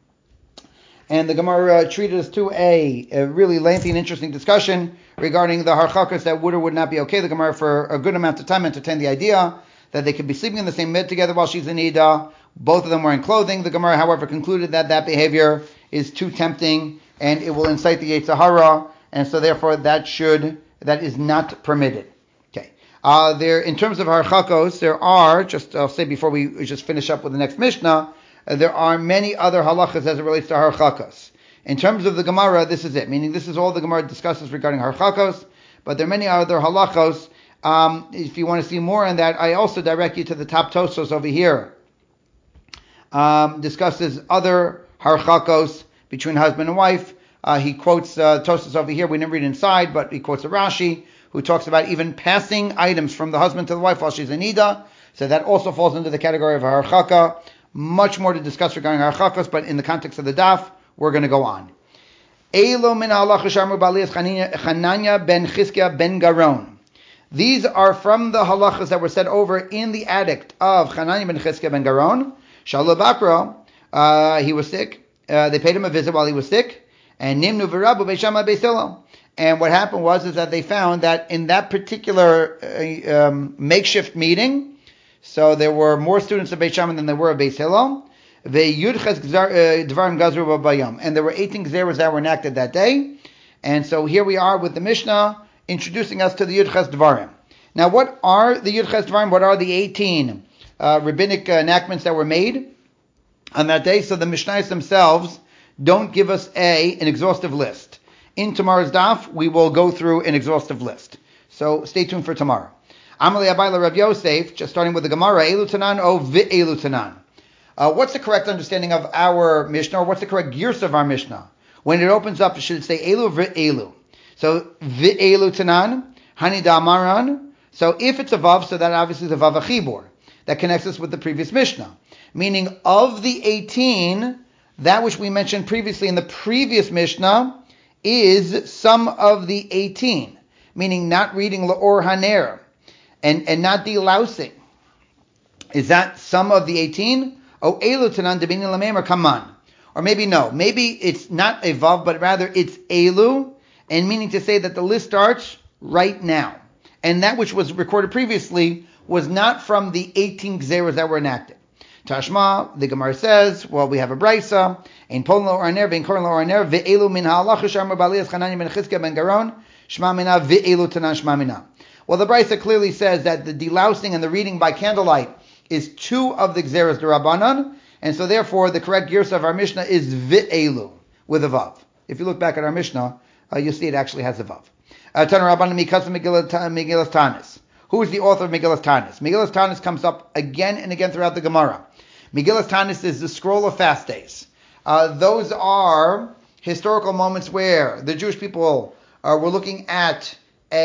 And the Gemara treated us to a really lengthy and interesting discussion regarding the harchakas that would or would not be okay. The Gemara for a good amount of time entertained the idea that they could be sleeping in the same bed together while she's in Nida. Both of them were in clothing. The Gemara, however, concluded that behavior is too tempting and it will incite the Yetzer Hara, and so therefore that is not permitted. Okay. In terms of harchakos, I'll say before we just finish up with the next Mishnah, there are many other halachas as it relates to harchakas. In terms of the Gemara, this is it, meaning this is all the Gemara discusses regarding harchakos, but there are many other halachos. If you want to see more on that, I also direct you to the top Tosos over here. Discusses other harchakos between husband and wife. He quotes Tosos over here. We didn't read inside, but he quotes a Rashi who talks about even passing items from the husband to the wife while she's in Nida. So that also falls into the category of harchaka. Much more to discuss regarding harchakos, but in the context of the daf, we're going to go on. Elo min halacha sharmu b'aliyas Chananya ben Chizkiah ben Garon. These are from the halachas that were said over in the edict of Chananya ben Chizkiah ben Garon. Shalom Bakra, he was sick. They paid him a visit while he was sick. And Nimnu v'Rabu Beis Shammai Beis Hillel. And what happened is that they found that in that particular makeshift meeting, so there were more students of Beis Shammai than there were of Beis Hillel. And there were 18 gzeros that were enacted that day. And so here we are with the Mishnah introducing us to the Yudches Dvarim. Now, what are the Yudches Dvarim? What are the 18 rabbinic enactments that were made on that day? So the Mishnayos themselves don't give us an exhaustive list. In tomorrow's daf, we will go through an exhaustive list. So stay tuned for tomorrow. Amalei Abayla Rav Yosef, just starting with the Gemara, Elu Tanan o Ve'elu Tanan. What's the correct understanding of our Mishnah, or what's the correct gears of our Mishnah? When it opens up, should it say Elu or Ve'elu? So Ve'elu Tanan, Hani Da'amaran. So if it's a Vav, so that obviously is a Vav Achibor. That connects us with the previous Mishnah. Meaning of the 18, that which we mentioned previously in the previous Mishnah is some of the 18. Meaning not reading La'or Haner and not delousing. Is that some of the 18? Oh, Elu Tanan Debini Lameim, or come on. Or maybe no. Maybe it's not a Vav, but rather it's Elu, and meaning to say that the list starts right now. And that which was recorded previously was not from the 18 gzeros that were enacted. Tashma, the Gemara says, well, we have a brisa, in Polin lo arner, ve'in korin lo arner, ve'elu min ha'alacha sharmu b'aliyas Chananya ben Chizkiah ben Garon, shma mina ve'elu tanan shma mina. Well, the brisa clearly says that the delousing and the reading by candlelight is two of the gzeros d'Rabbanan, and so therefore the correct girsa of our Mishnah is ve'elu, with a vav. If you look back at our Mishnah, you'll see it actually has a vav. Tana Rabbanan mikas Megillas Tanis. Who is the author of Megillas Tanis? Megillas Tanis comes up again and again throughout the Gemara. Megillas Tanis is the scroll of fast days. Those are historical moments where the Jewish people were looking at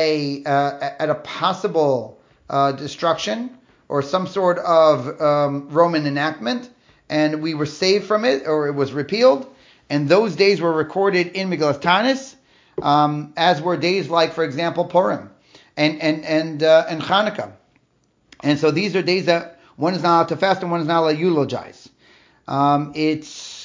a possible destruction or some sort of Roman enactment, and we were saved from it, or it was repealed. And those days were recorded in Megillas Tanis, as were days like, for example, Purim and Hanukkah. And so these are days that one is not allowed to fast and one is not allowed to eulogize. We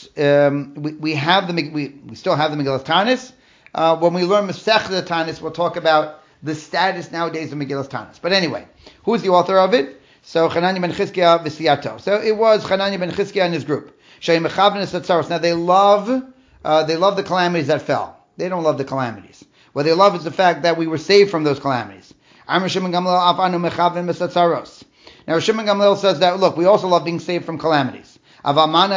still have the Megillas Tanis. When we learn Masechta Tanis, we'll talk about the status nowadays of Megillas Tanis. But anyway, who is the author of it? So Chananya ben Chizkiah v'siyato. So it was Chananya ben Chizkiah and his group. Now they love the calamities that fell. They don't love the calamities. What they love is the fact that we were saved from those calamities. Now Shimon Gamliel says that, look, we also love being saved from calamities. Now,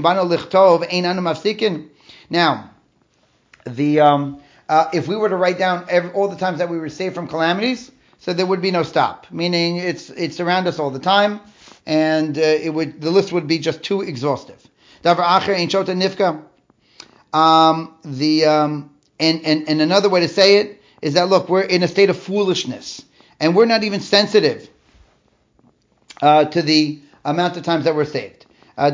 if we were to write down all the times that we were saved from calamities, so there would be no stop. Meaning it's around us all the time, and the list would be just too exhaustive. And another way to say it is that, look, we're in a state of foolishness, and we're not even sensitive to the amount of times that we're saved.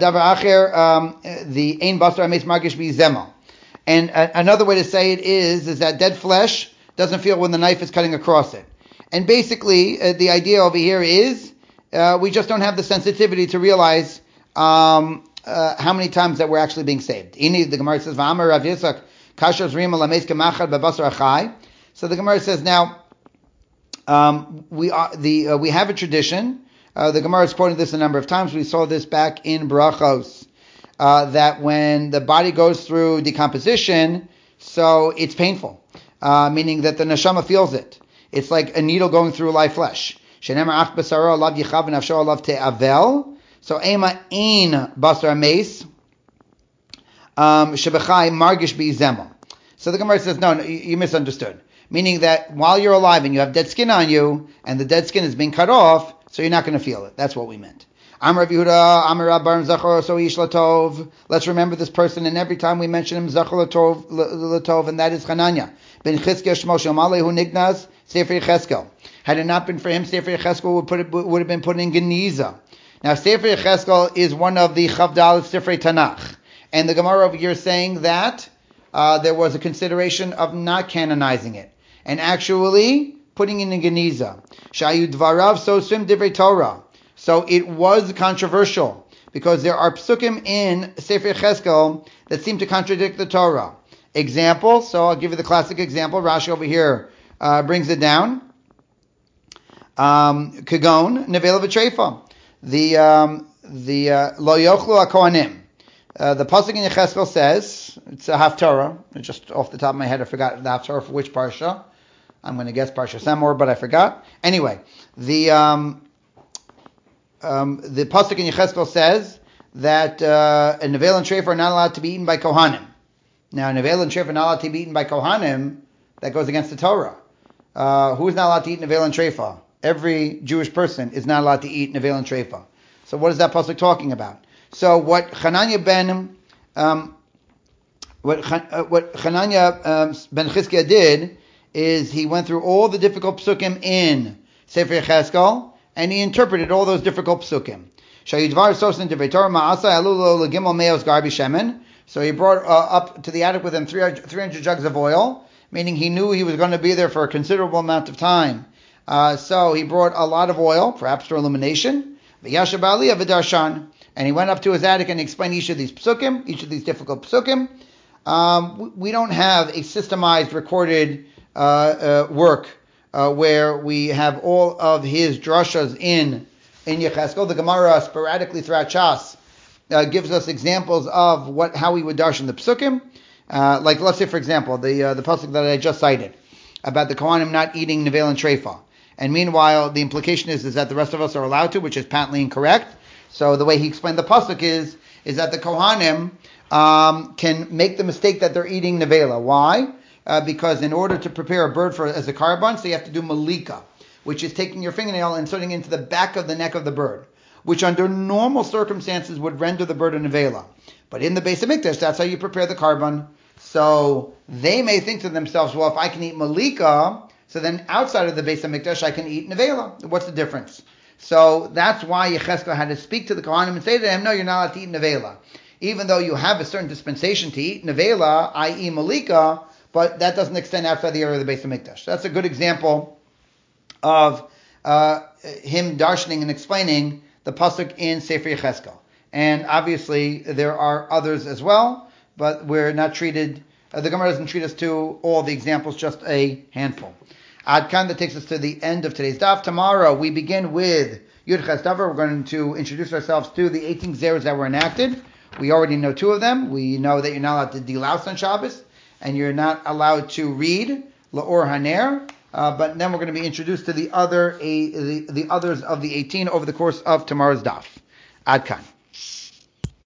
The ein basar ames margish b'zemal. And another way to say it is that dead flesh doesn't feel when the knife is cutting across it. And basically, the idea over here is we just don't have the sensitivity to realize how many times that we're actually being saved. The Gemara says, "V'amar Rav Yitzchak kasher zrima lameis kemachad bebasar achai." So the Gemara says now we have a tradition. The Gemara has quoted this a number of times. We saw this back in Brachos, that when the body goes through decomposition, so it's painful, meaning that the neshama feels it. It's like a needle going through live flesh. Shenemar ach basaro alav yichav v'nafsho alav te'avel. So ema ein basar ames shebechai margish b'izemel. So the Gemara says, no, you misunderstood. meaning that while you're alive and you have dead skin on you, and the dead skin is being cut off, so you're not going to feel it. That's what we meant. Amar Rav Yehuda, Amar Rabban Zachor So Ish Latov. Let's remember this person, and every time we mention him, Zachor Latov, and that is Hananya ben Chizkiah Shmo Shomalehu Nignaz Sefer Yecheskel. Had it not been for him, Sefer Yecheskel would have been put in Geniza. Now, Sefer Yecheskel is one of the Chavdal Sefer Tanakh, and the Gemara over here is saying that there was a consideration of not canonizing it, and actually putting it in Geniza. Shayu Dvarav Sosim Divrei Torah. So it was controversial, because there are psukim in Sefer Yecheskel that seem to contradict the Torah. Example, so I'll give you the classic example. Rashi over here brings it down. Kagon Nevela V'Treifa. The Lo Yochlu HaKohanim. The pasuk in Yecheskel says, it's a Haftarah. Just off the top of my head, I forgot the Haftarah for which parsha. I'm going to guess Parsha Samor, but I forgot. Anyway, the pasuk in Yecheskel says that a nevel and treif are not allowed to be eaten by Kohanim. Now, nevel and treif are not allowed to be eaten by Kohanim. That goes against the Torah. Who is not allowed to eat nevel and treifa? Every Jewish person is not allowed to eat nevel and treifa. So what is that pasuk talking about? So what Hananya ben Chizkiah did is he went through all the difficult psukim in Sefer Yecheskel, and he interpreted all those difficult psukim. So he brought up to the attic with him 300 jugs of oil, meaning he knew he was going to be there for a considerable amount of time. So he brought a lot of oil, perhaps for illumination. And he went up to his attic and explained each of these psukim, each of these difficult psukim. We don't have a systemized, recorded work where we have all of his drashas in Yecheskel. The Gemara sporadically throughout Shas gives us examples of how we would darshan the psukim. Like, let's say, for example, the pasuk that I just cited about the Kohanim not eating nevel and treifa. And meanwhile, the implication is that the rest of us are allowed to, which is patently incorrect. So the way he explained the pasuk is that the Kohanim can make the mistake that they're eating nevela. Why? Because in order to prepare a bird as a karban, so you have to do malika, which is taking your fingernail and inserting into the back of the neck of the bird, which under normal circumstances would render the bird a nevela. But in the Beis HaMikdash, that's how you prepare the karban. So they may think to themselves, well, if I can eat malika, so then outside of the Beis HaMikdash, I can eat nevela. What's the difference? So that's why Yecheskel had to speak to the Kohanim and say to them, no, you're not allowed to eat nevela. Even though you have a certain dispensation to eat nevela, i.e. malika, but that doesn't extend outside the area of the Beis HaMikdash. That's a good example of him darshaning and explaining the pasuk in Sefer Yecheskel. And obviously there are others as well, but we're not treated, the Gemara doesn't treat us to all the examples, just a handful. Ad Kan, that takes us to the end of today's daf. Tomorrow we begin with Yud Ches Davar. We're going to introduce ourselves to the 18 zeros that were enacted. We already know 2 of them. We know that you're not allowed to delouse on Shabbos, and you're not allowed to read La'or Haner. But then we're going to be introduced to the others of the 18 over the course of tomorrow's daf. Ad Kan.